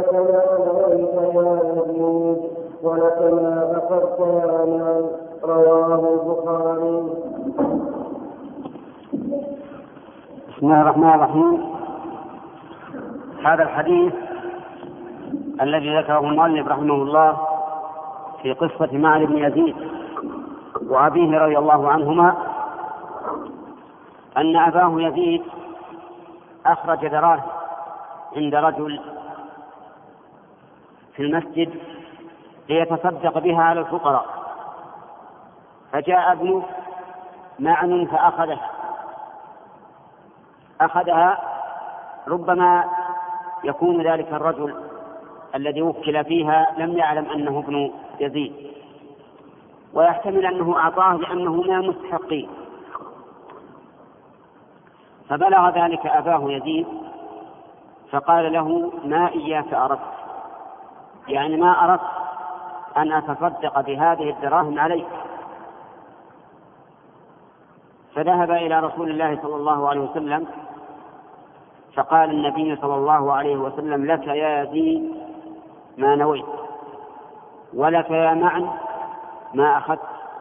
يا يزيد ولك ما أخذت يا من. رواه البخاري. بسم الله الرحمن الرحيم. هذا الحديث الذي ذكره المؤلف رحمه الله في قصة معن بن يزيد وأبيه رضي الله عنهما أن أباه يزيد أخرج دراهم عند رجل في المسجد ليتصدق بها على الفقراء. فجاء ابنه معن فأخذها. ربما يكون ذلك الرجل الذي وكل فيها لم يعلم أنه ابن يزيد، ويحتمل أنه أعطاه لأنه من المستحقين. فبلغ ذلك أباه يزيد فقال له ما إياك أردت، يعني ما أردت أن أتصدق بهذه الدراهم عليك. فذهب إلى رسول الله صلى الله عليه وسلم فقال النبي صلى الله عليه وسلم: لك يا يزيد ما نويت، ولك يا معن ما أخذت.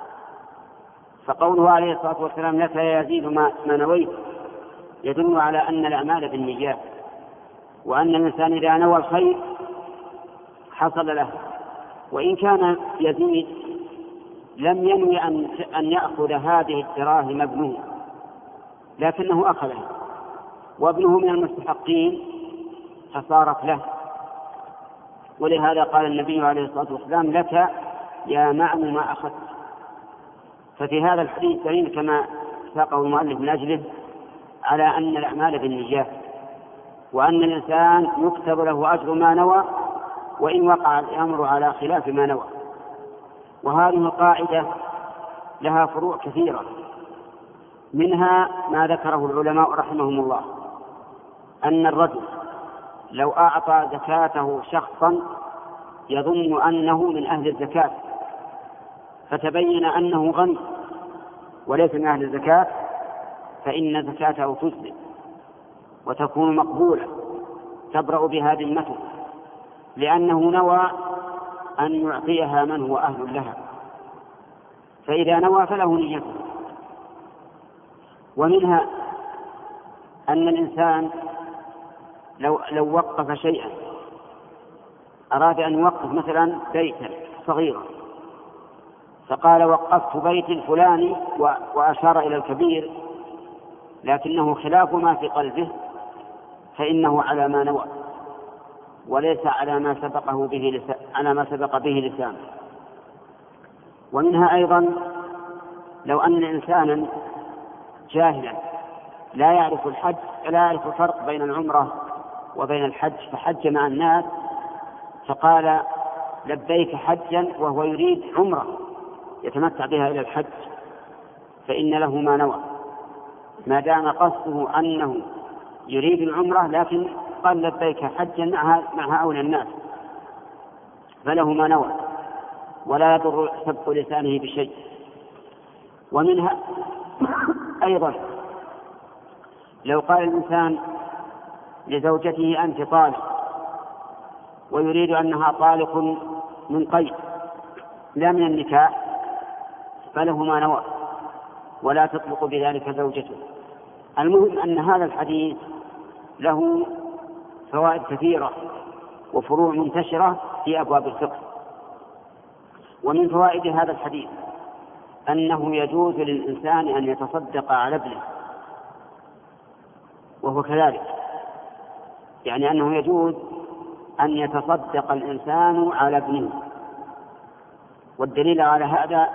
فقوله عليه الصلاة والسلام لك يا يزيد ما نويت يدل على أن الأعمال بالنيات، وأن الإنسان إذا نوى الخير حصل له. وإن كان يزيد لم ينوي أن يأخذ هذه الدراهم ابنه، لكنه أخذها، وابنه من المستحقين فصارت له، ولهذا قال النبي عليه الصلاة والسلام: لك يا معن ما أخذت. ففي هذا الحديث دليل كما ساقه المؤلف من أجله على أن الأعمال بالنيات، وأن الإنسان يكتب له أجر ما نوى وإن وقع الأمر على خلاف ما نوى. وهذه القاعدة لها فروع كثيرة، منها ما ذكره العلماء رحمهم الله، أن الرجل لو أعطى زكاته شخصا يظن أنه من أهل الزكاة فتبين أنه غني وليس من أهل الزكاة، فإن زكاته تجزئ وتكون مقبولة تبرأ بها ذمته، لأنه نوى أن يعطيها من هو أهل لها، فإذا نوى فله نيته. ومنها أن الإنسان لو وقف شيئا، أراد أن يوقف مثلا بيتا صغيرا، فقال: وقفت بيت الفلاني، وأشار إلى الكبير، لكنه خلاف ما في قلبه، فإنه على ما نوى وليس على ما سبق به لسانه. ومنها أيضا لو أن إنسانا جاهلا لا يعرف الفرق بين العمرة وبين الحج، فحج مع الناس فقال: لبيك حجا، وهو يريد عمرة يتمتع بها إلى الحج، فإن له ما نوى، ما دام قصده أنه يريد العمرة لكن قال لبيك حجا مع هؤلاء الناس، فله ما نوى ولا يضر سبق لسانه بشيء. ومنها أيضا لو قال الإنسان لزوجته: أنت طالق، ويريد أنها طالق من قيد لا من النكاح، فله ما نوى ولا تطلق بذلك زوجته. المهم أن هذا الحديث له فوائد كثيرة وفروع منتشرة في أبواب الفقه. ومن فوائد هذا الحديث أنه يجوز للإنسان أن يتصدق على ابنه، وهو كذلك، يعني أنه يجوز أن يتصدق الإنسان على ابنه. والدليل على هذا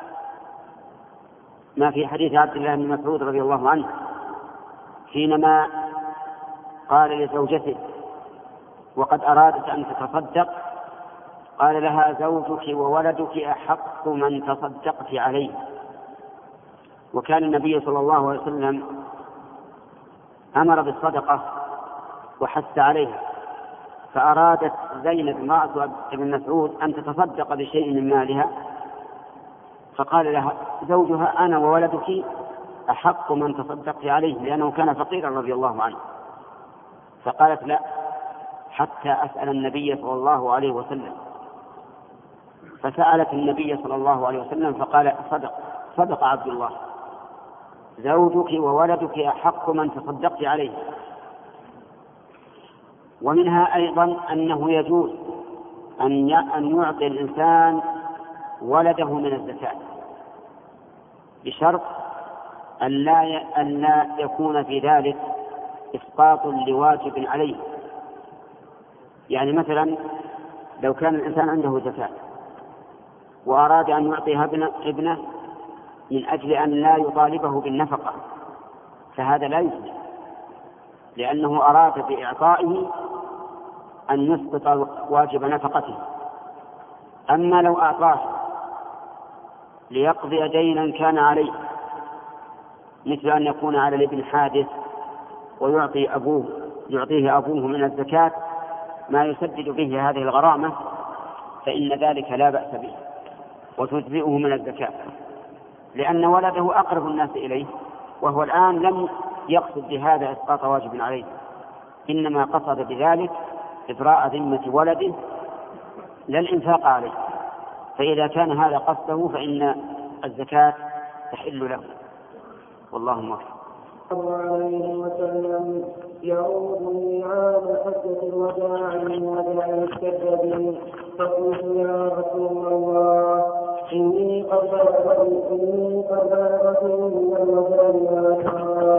ما في حديث عبد الله بن مسعود رضي الله عنه حينما قال لزوجته وقد أرادت أن تتصدق، قال لها: زوجك وولدك أحق من تصدقت عليه. وكان النبي صلى الله عليه وسلم أمر بالصدقة وحث عليها، فأرادت زينب امرأة ابن مسعود أن تتصدق بشيء من مالها، فقال لها زوجها: أنا وولدك أحق من تصدقت عليه، لأنه كان فقيرا رضي الله عنه. فقالت: لا، حتى أسأل النبي صلى الله عليه وسلم. فسألت النبي صلى الله عليه وسلم فقال: صدق عبد الله، زوجك وولدك أحق من تصدقت عليه. ومنها أيضا أنه يجوز أن يعطي الإنسان ولده من الزكاة، بشرط أن لا يكون في ذلك إسقاط لواجب عليه. يعني مثلا لو كان الإنسان عنده زكاة وأراد أن يعطيها ابنه من أجل أن لا يطالبه بالنفقة، فهذا لا يجوز، لأنه أراد بإعطائه أن يسقط واجب نفقته. أما لو أعطاه ليقضي دينا كان عليه، مثل أن يكون على الابن حادث ويعطيه أبوه من الزكاة ما يسدد به هذه الغرامة، فإن ذلك لا بأس به وتجزئه من الزكاة، لأن ولده أقرب الناس إليه وهو الآن لم يقصد بهذا إسقاط واجب عليه، إنما قصد بذلك إبراء ذمة ولده لا الإنفاق عليه، فإذا كان هذا قصده فإن الزكاة تحل له. والله موفق. صلى الله عليه وسلم يعود عام حجة الوداع وجاء الكذابين فقلت يا رسول الله إني قد بلغت من الوداع ما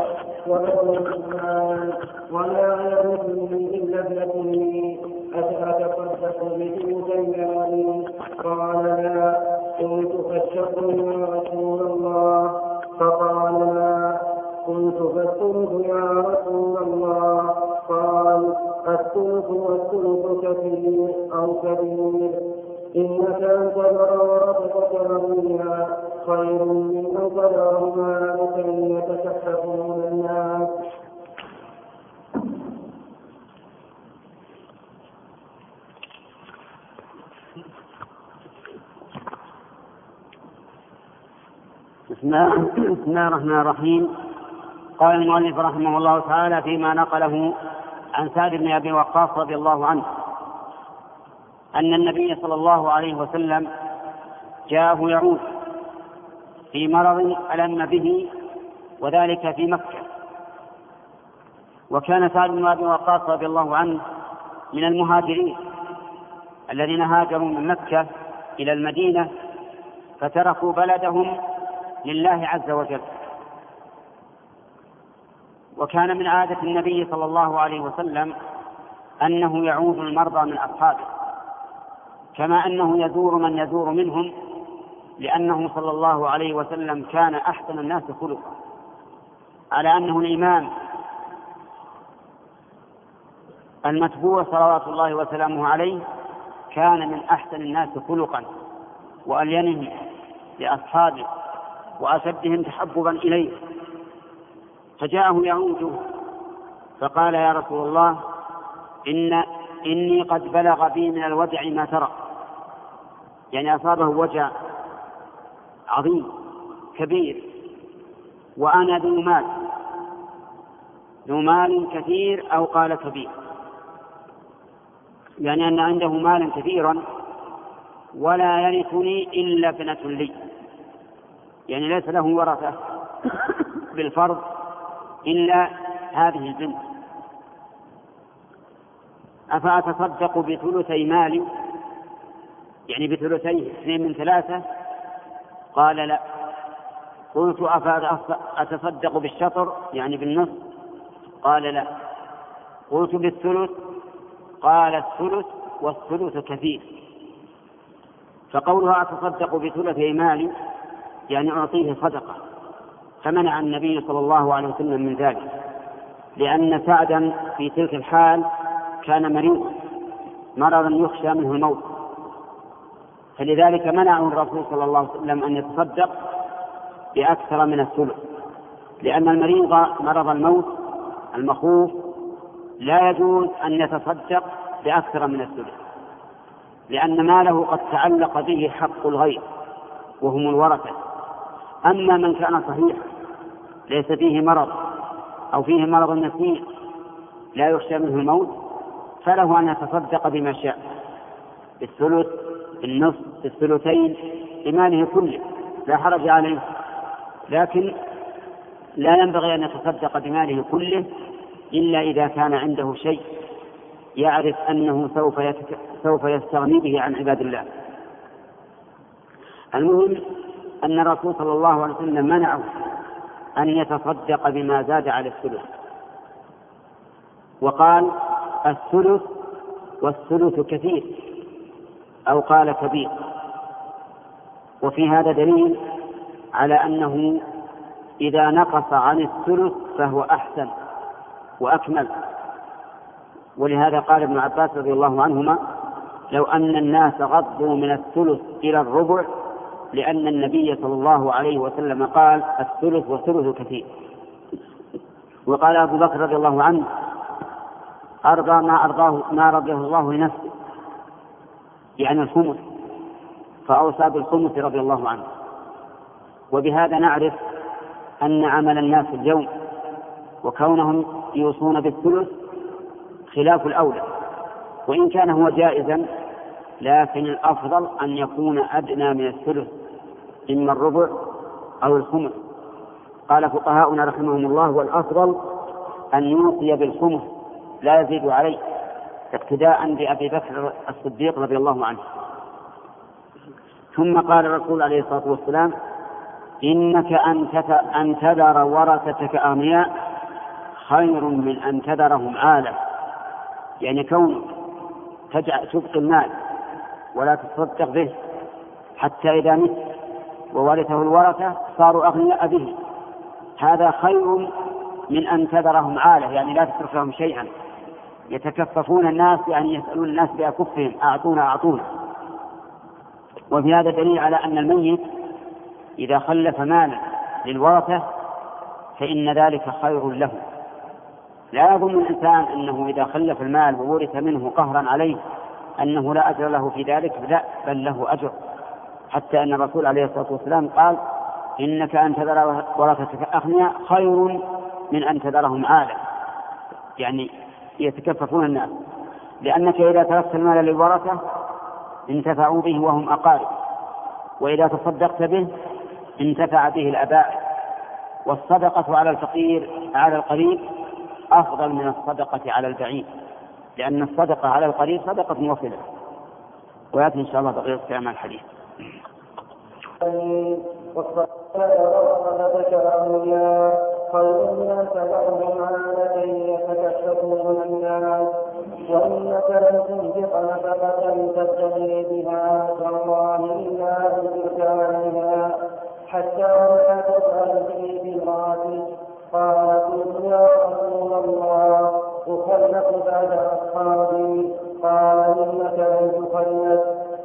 ولا يعرفني إلا ابنتي أتصدق بثلثي مالي؟ قال لا. قلت فالشطر يا رسول الله؟ فقال لا. قلت فالثلث يا رسول الله؟ قال الثلث والثلث كثير أو كبير. إنك أن تذر ورثتك رضيا خير من أن تذرهما لكي يتكففون الناس. بسم الله الرحمن الرحيم. قال المؤلف رحمه الله تعالى فيما نقله عن سعد بن أبي وقاص رضي الله عنه أن النبي صلى الله عليه وسلم جاءه يعود في مرض ألم به وذلك في مكة، وكان سعد بن أبي وقاص رضي الله عنه من المهاجرين الذين هاجروا من مكة إلى المدينة فتركوا بلدهم لله عز وجل. وكان من عادة النبي صلى الله عليه وسلم أنه يعود المرضى من أصحابه، كما أنه يزور من يزور منهم، لأنه صلى الله عليه وسلم كان أحسن الناس خلقا، على أنه الإمام المتبوع صلوات الله وسلامه عليه كان من أحسن الناس خلقا وألينهم لأصحابه وأشدهم تحببا إليه. فجاءه يعود فقال يا رسول الله إني قد بلغ بي من الوجع ما ترى، يعني أصابه وجع عظيم كبير، وأنا ذو مال كثير أو قال كبير، يعني أن عنده مالا كثيرا ولا يرثني إلا ابنة لي، يعني ليس له ورثة بالفرض إلا هذه البنت، أفأتصدق بثلثي مالي، يعني بثلثيه 2/3؟ قال لا. قلت أفأتصدق بالشطر، يعني بالنصف؟ قال لا. قلت بالثلث؟ قال الثلث والثلث كثير. فقولها أتصدق بثلثي مالي يعني أعطيه صدقة، فمنع النبي صلى الله عليه وسلم من ذلك، لأن سعدا في تلك الحال كان مريضا مرضا يخشى منه الموت، فلذلك منعه الرسول صلى الله عليه وسلم أن يتصدق بأكثر من الثلث، لأن المريض مرض الموت المخوف لا يجوز أن يتصدق بأكثر من الثلث، لأن ماله قد تعلق به حق الغير وهم الورثة. أما من كان صحيح ليس فيه مرض أو فيه مرض نسيء لا يخشى منه الموت فله أن يتصدق بما شاء، بالثلث، بالنصف، بالثلثين، بماله كله لا حرج عليه، لكن لا ينبغي أن يتصدق بماله كله إلا إذا كان عنده شيء يعرف أنه سوف يستغني به عن عباد الله. المهم أن الرسول صلى الله عليه وسلم منعه أن يتصدق بما زاد على الثلث، وقال الثلث والثلث كثير أو قال كبير. وفي هذا دليل على أنه إذا نقص عن الثلث فهو أحسن وأكمل، ولهذا قال ابن عباس رضي الله عنهما لو أن الناس غضوا من الثلث إلى الربع لأن النبي صلى الله عليه وسلم قال الثلث والثلث كثير. وقال أبو بكر رضي الله عنه أرضى ما رضيه الله لنفسه، يعني الخمس، فأوصى بالخمس رضي الله عنه. وبهذا نعرف أن عمل الناس اليوم وكونهم يوصون بالثلث خلاف الأولى، وإن كان هو جائزا لكن الأفضل أن يكون أدنى من الثلث، إما الربع أو الخمس. قال فقهاؤنا رحمهم الله والأفضل أن يوصي بالخمس لا يزيد عليه، اقتداء بأبي بكر الصديق رضي الله عنه. ثم قال الرسول عليه الصلاة والسلام إنك أن تذر ورثتك أغنياء خير من أن تذرهم عالة، يعني كونك تبقي المال ولا تصدق به حتى إذا مت وورثه الورثة صاروا أغنياء به، هذا خير من أن تذرهم عالة، يعني لا تترك لهم شيئا يتكففون الناس، يعني يسألون الناس بأكفهم أعطونا أعطونا. وفي هذا دليل على أن الميت إذا خلف مالا للورثة فإن ذلك خير له. لا يظن الإنسان أنه إذا خلف المال وورث منه قهرا عليه أنه لا أجر له في ذلك، لا، بل له أجر، حتى أن الرسول عليه الصلاة والسلام قال إنك أن تذر ورثتك أغنياء خير من أن تذرهم عالة، يعني يتكففون الناس، لأنك إذا تركت المال للورثة انتفعوا به وهم أقارب، وإذا تصدقت به انتفع به الآباء. والصدقة على الفقير على القريب أفضل من الصدقة على البعيد، لأن الصدقة على القريب صدقة وصلة. ويأتي إن شاء الله بقية كلام الحديث. خير الناس لهم عادة يتكشفون الناس، وإنك لن تنفق نفقة تبتغي بها والله إلا أجرك عليها حتى ولا تسأل في امرأتك. قال قلت يا رسول الله أخلف بعد أصحابي؟ قال إنك لن تخلف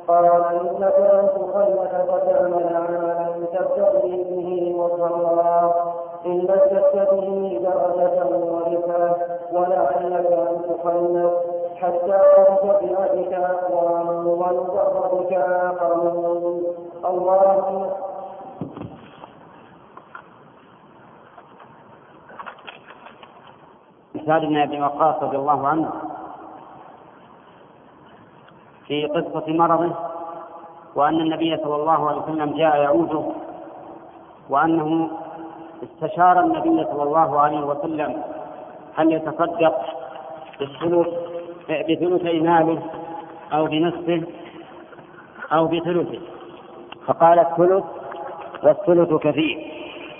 فتعمل عملا تبتغي به وجه الله إن ازددت به درجة ورفعة، ولعلك أن تخلف حتى يرتفع بك أقوام ويضر بك آخرون. اللهم سعد بن أبي وقاص رضي الله عنه في قصة مرضه، وأن النبي صلى الله عليه وسلم جاء يعوده، وأنه استشار النبي صلى الله عليه وسلم هل يتصدق بثلثي ماله أو بنصفه أو بثلثه، فقال الثلث والثلث كثير.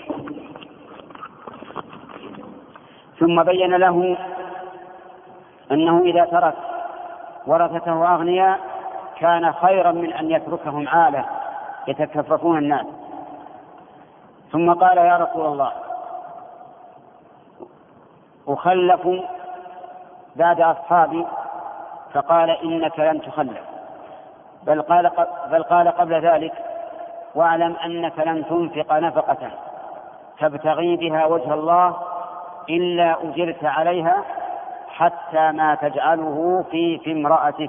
ثم بين له أنه إذا ترك ورثته أغنياء كان خيرا من أن يتركهم عالة يتكففون الناس. ثم قال يا رسول الله أخلف بعد أصحابي؟ فقال إنك لن تخلف، بل قال قبل ذلك واعلم أنك لن تنفق نفقة تبتغي بها وجه الله إلا أجرت عليها حتى ما تجعله في امرأتك.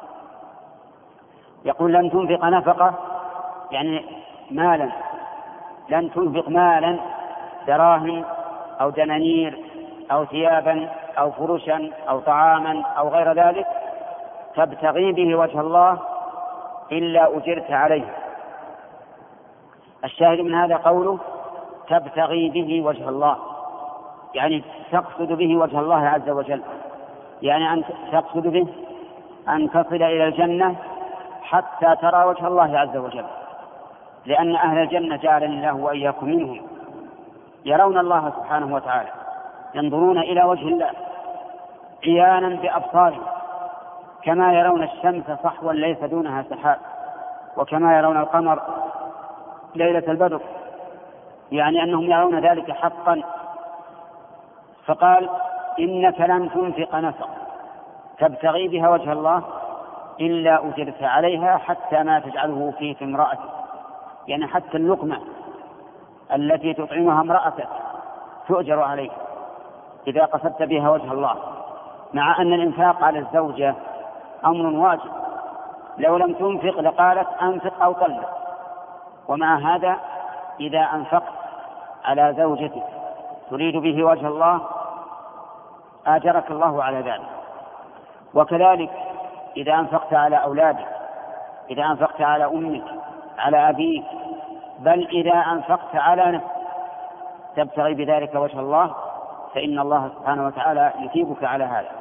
يقول لن تنفق نفقة يعني مالا، لن تنفق مالا دراهم أو دنانير أو ثيابا أو فرشا أو طعاما أو غير ذلك تبتغي به وجه الله إلا أجرت عليه. الشاهد من هذا قوله تبتغي به وجه الله، يعني تقصد به وجه الله عز وجل، يعني أن تقصد به أن تصل إلى الجنة حتى ترى وجه الله عز وجل، لأن أهل الجنة جعلني الله وإياكم منهم يرون الله سبحانه وتعالى، ينظرون إلى وجه الله عيانا بأبصارهم، كما يرون الشمس صحوا ليس دونها سحاب، وكما يرون القمر ليلة البدر، يعني أنهم يرون ذلك حقا. فقال إنك لن تنفق نفقة تبتغي بها وجه الله إلا أجرت عليها حتى ما تجعله في امرأتك، يعني حتى اللقمة التي تطعمها امرأتك تؤجر عليها إذا قصدت بها وجه الله، مع أن الإنفاق على الزوجة أمر واجب، لو لم تنفق لقالت أنفق أو طلق، ومع هذا إذا أنفقت على زوجتك تريد به وجه الله آجرك الله على ذلك. وكذلك إذا أنفقت على أولادك، إذا أنفقت على أمك، على أبيك، بل إذا أنفقت على نفسك تبتغي بذلك وجه الله، فإن الله سبحانه وتعالى يثيبك على هذا.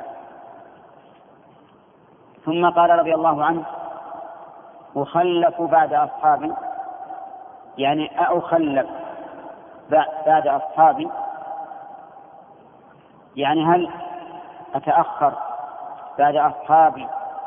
ثم قال رضي الله عنه: أخلف بعد أصحابي، يعني أخلف بعد أصحابي، يعني هل أتأخر بعد أصحابي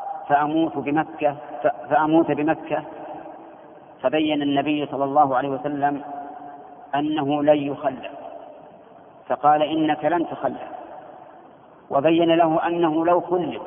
فأموت بمكة؟ فبين النبي صلى الله عليه وسلم أنه لن يخلف، فقال: إنك لن تخلف. وبين له أنه لو خلف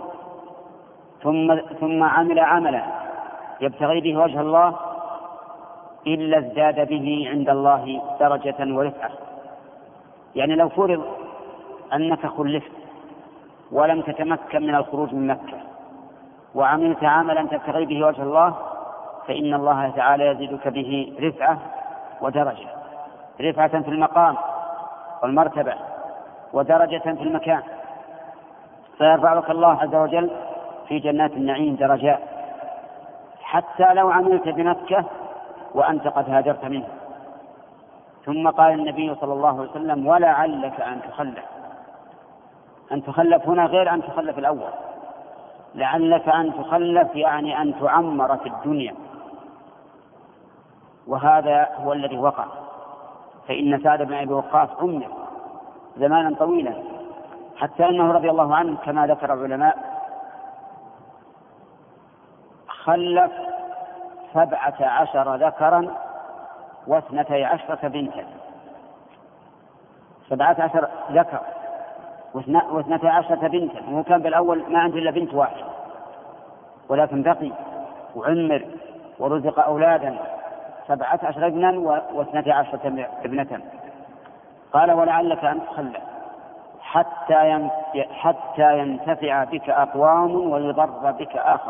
ثم عمل عملا يبتغي به وجه الله إلا ازداد به عند الله درجة ورفعة. يعني لو فرض أنك خلفت ولم تتمكن من الخروج من مكة وعملت عملا تبتغي به وجه الله، فإن الله تعالى يزيدك به رفعة ودرجة، رفعة في المقام والمرتبة ودرجة في المكان، فيرفعك الله عز وجل في جنات النعيم درجات، حتى لو عملت بمكة وأنت قد هاجرت منه. ثم قال النبي صلى الله عليه وسلم: ولعلك أن تخلف. أن تخلف هنا غير أن تخلف الأول، لعلك أن تخلف يعني أن تعمر في الدنيا، وهذا هو الذي وقع. فإن سعد بن أبي وقاص عمر زمانا طويلا، حتى أنه رضي الله عنه كما ذكر العلماء خلف 17 ذكرا و12 بنتا. 17 ذكر و12 بنتا، وهو كان بالأول ما عنده إلا بنت واحدة، ولكن بقي وعمر ورزق أولادا 17 ابنا و12 ابنة. قال: ولعلك أن تخلف حتى ينتفع بك أقوام ويضر بك آخر.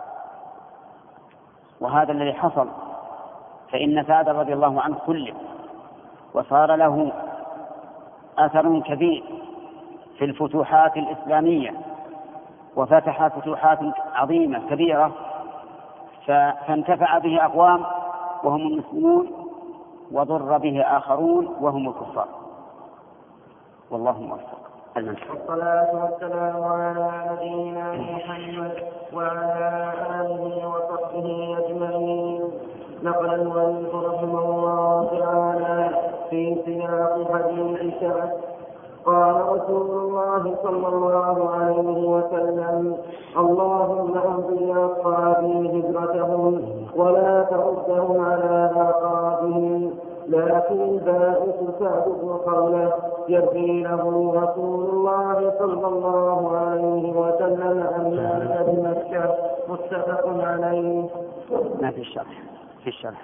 وهذا الذي حصل، فإن سعد رضي الله عنه خلف وصار له أثر كبير في الفتوحات الإسلامية، وفتح فتوحات عظيمة كبيرة، فانتفع به أقوام وهم المسلمون، وضر به آخرون وهم الكفار. والله موفق. والصلاة والسلام على نبينا محمد وعلى آله وصحبه أجمعين. نقل المؤلف رحمه الله تعالى في سياق حديث سعد قال رسول الله صلى الله عليه وسلم: اللهم أمضي أصحابي هجرتهم ولا تردهم على أعقابهم. لكن البائس سعد بن خولة يرضي له رسول الله صلى الله عليه وسلم أن مات بمكة. متفق عليه. ما في الشرح.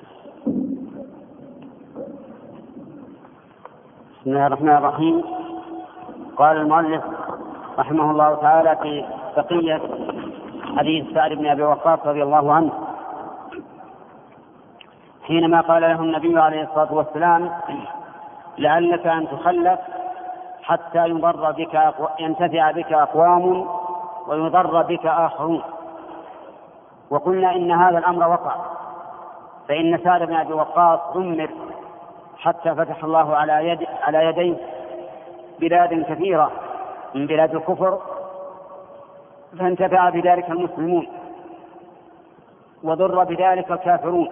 بسم الله الرحمن الرحيم. قال المؤلف رحمه الله تعالى في بقية حديث سعد بن أبي وقاص رضي الله عنه، حينما قال له النبي عليه الصلاة والسلام: لعلك أن تخلف حتى ينتفع بك أقوام ويضر بك آخرون. وقلنا إن هذا الأمر وقع، فإن سعد بن أبي وقاص عمر حتى فتح الله على يديه بلاد كثيرة من بلاد الكفر، فانتفع بذلك المسلمون وضر بذلك الكافرون.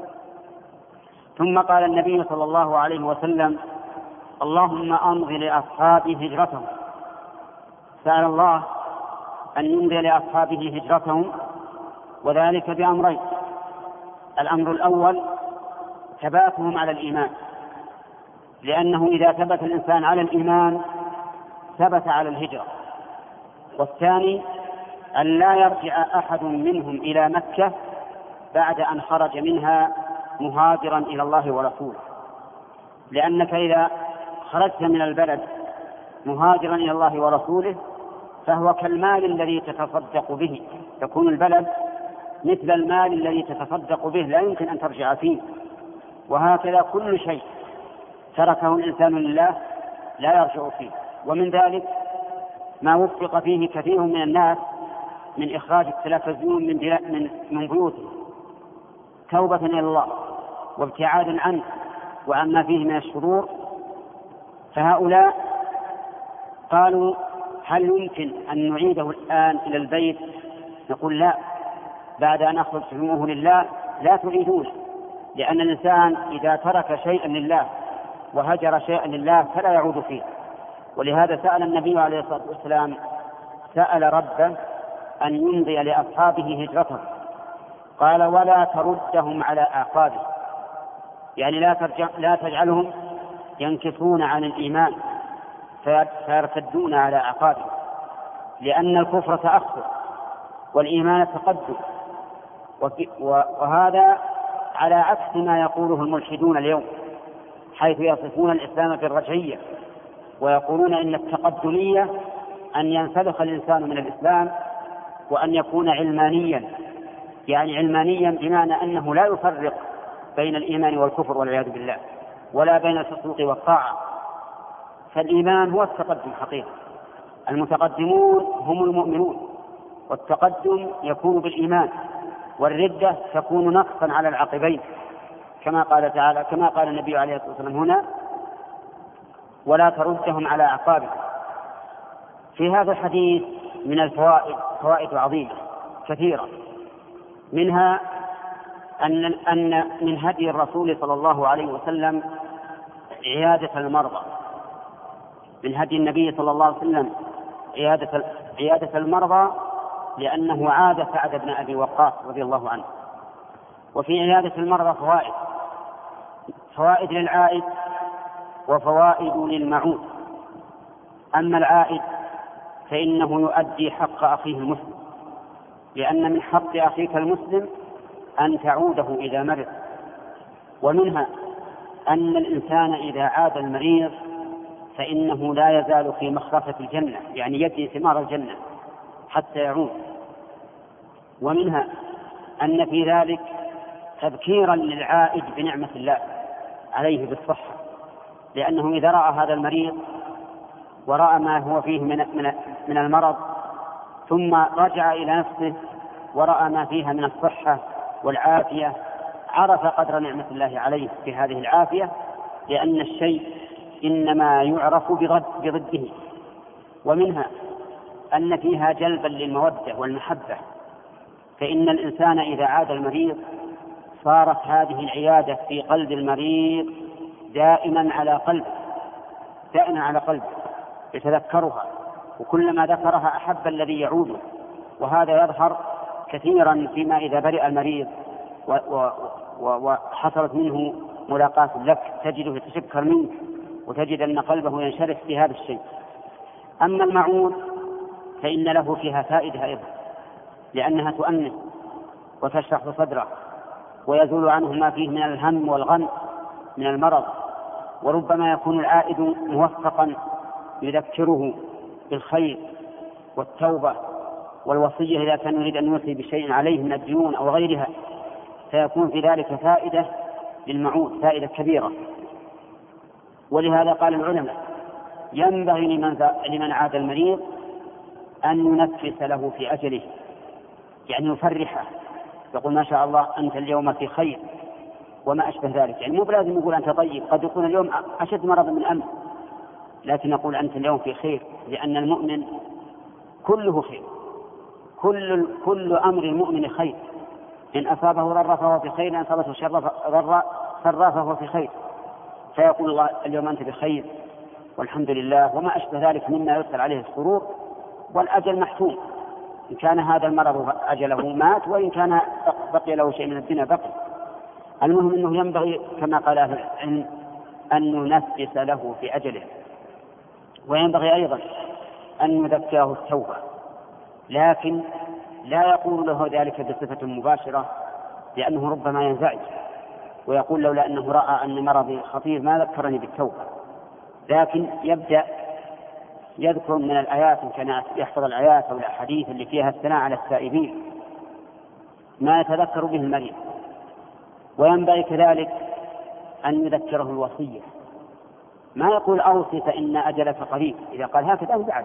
ثم قال النبي صلى الله عليه وسلم: اللهم أمضي لأصحابي هجرتهم. سأل الله أن يمضي لأصحابه هجرتهم، وذلك بأمرين: الأمر الأول ثباتهم على الإيمان، لأنه إذا ثبت الإنسان على الإيمان ثبت على الهجرة. والثاني أن لا يرجع أحد منهم إلى مكة بعد أن خرج منها مهاجرا إلى الله ورسوله، لأنك إذا خرجت من البلد مهاجرا إلى الله ورسوله فهو كالمال الذي تتصدق به، يكون البلد مثل المال الذي تتصدق به لا يمكن أن ترجع فيه. وهكذا كل شيء تركه الإنسان لله لا يرجع فيه. ومن ذلك ما وفق فيه كثير من الناس من إخراج التلفزيون من بيوتهم توبة إلى الله وابتعادا عنه وعما فيه من الشرور. فهؤلاء قالوا هل يمكن أن نعيده الآن إلى البيت؟ نقول لا، بعد أن أخرج سلمه لله لا تعيدون، لأن الإنسان إذا ترك شيئا لله وهجر شيئا لله فلا يعود فيه. ولهذا سأل النبي عليه الصلاة والسلام سأل ربه أن يمضي لأصحابه هجرته، قال ولا تردهم على أعقابهم، يعني لا تجعلهم ينكثون عن الإيمان فيرتدون على أعقابهم، لأن الكفر تأخر والإيمان تقدم، وهذا على عكس ما يقوله الملحدون اليوم، حيث يصفون الإسلام بالرجعية ويقولون إن التقدمية أن ينسلخ الإنسان من الإسلام وأن يكون علمانيا، يعني علمانيا بمعنى أنه لا يفرق بين الإيمان والكفر والعياذ بالله، ولا بين الفسوق والطاعة. فالإيمان هو التقدم حقيقة، المتقدمون هم المؤمنون، والتقدم يكون بالإيمان، والردة تكون نقصا على العقبين، كما قال تعالى، كما قال النبي عليه الصلاة والسلام هنا ولا تردهم على أعقابهم. في هذا الحديث من الفوائد فوائد عظيمة كثيرة، منها أن من هدي الرسول صلى الله عليه وسلم عيادة المرضى، من هدي النبي صلى الله عليه وسلم عيادة المرضى، لأنه عاد سعد بن أبي وقاص رضي الله عنه. وفي عيادة المرضى فوائد للعائد وفوائد للمعود. أما العائد فإنه يؤدي حق أخيه المسلم، لأن من حق أخيك المسلم أن تعوده إذا مرض. ومنها أن الإنسان إذا عاد المريض فإنه لا يزال في مخرفة الجنة، يعني يجني ثمار الجنة حتى يعود. ومنها أن في ذلك تذكيرا للعائد بنعمة الله عليه بالصحة، لأنه إذا رأى هذا المريض ورأى ما هو فيه من المرض ثم رجع إلى نفسه ورأى ما فيها من الصحة والعافية، عرف قدر نعمة الله عليه في هذه العافية، لأن الشيء إنما يعرف بضده. ومنها أن فيها جلبا للمودة والمحبة، فإن الإنسان إذا عاد المريض صارت هذه العيادة في قلب المريض دائما على قلبه يتذكرها، وكلما ذكرها أحب الذي يعود. وهذا يظهر كثيرا فيما إذا برئ المريض وحصلت منه ملاقاة لك تجده يتشكر منك وتجد أن قلبه ينشرح في هذا الشيء. أما المعود فإن له فيها فائدة أيضا، لأنها تؤنس وتشرح صدره ويزول عنه ما فيه من الهم والغم من المرض. وربما يكون العائد موفقا يذكره بالخير والتوبة والوصية إذا كان يريد أن يوصي بشيء عليه من الديون أو غيرها، فيكون في ذلك فائدة للمعود، فائدة كبيرة. ولهذا قال العلماء ينبغي لمن عاد المريض أن ينفس له في أجله، يعني يفرحه، يقول ما شاء الله أنت اليوم في خير وما أشبه ذلك. يعني مو بلازم يقول أنت طيب، قد يكون اليوم أشد مرض من أمس، لكن نقول أنت اليوم في خير، لأن المؤمن كله خير، كل أمر المؤمن خير، إن أصابه ضر فهو في خير، إن أصابته ضر فهو في خير. فيقول الله اليوم أنت بخير والحمد لله، وما أشبه ذلك مما يدخل عليه السرور. والأجل محتوم، إن كان هذا المرض أجله مات، وإن كان بقي له شيء من الدنيا بقي. المهم أنه ينبغي كما قال أهل العلم أن ننفس له في أجله. وينبغي أيضا أن نذكره التوبة، لكن لا يقول له ذلك بصفة مباشرة، لأنه ربما ينزعج ويقول لولا أنه رأى أن مرضي خطير ما ذكرني بالتوبة، لكن يبدأ يذكر من الآيات، إن كان يحفظ الآيات أو الأحاديث اللي فيها الثناء على التائبين ما يتذكر به المريض. وينبغي كذلك أن يذكره الوصية، ما يقول أوصي فإن أجلك قريب. إذا قال هكذا ازعج.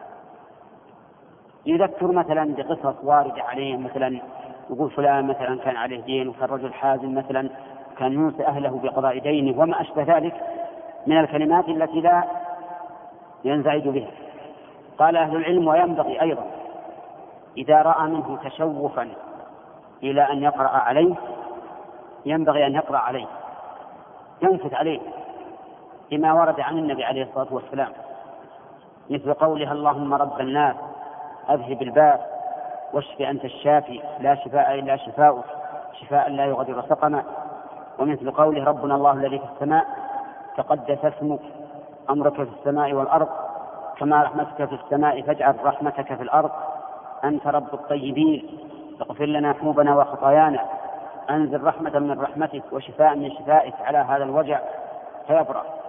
يذكر مثلا بقصص واردة عليه، مثلا يقول فلان مثلا كان عليه دين وكان رجل حازم مثلا كان يوصي أهله بقضاء دينه وما أشبه ذلك من الكلمات التي لا ينزعج بها. قال أهل العلم وينبغي أيضا إذا رأى منه تشوفا إلى أن يقرأ عليه ينبغي أن يقرأ عليه، ينفث عليه بما ورد عن النبي عليه الصلاة والسلام، مثل قولها اللهم رب الناس أذهب الباس واشف أنت الشافي لا شفاء إلا شفاؤك شفاء لا يغادر سقما، ومثل قوله ربنا الله الذي في السماء تقدس اسمك أمرك في السماء والأرض كما رحمتك في السماء فاجعل رحمتك في الأرض أنت رب الطيبين اغفر لنا حوبنا وخطايانا أنزل رحمة من رحمتك وشفاء من شفائك على هذا الوجع فيبرأ.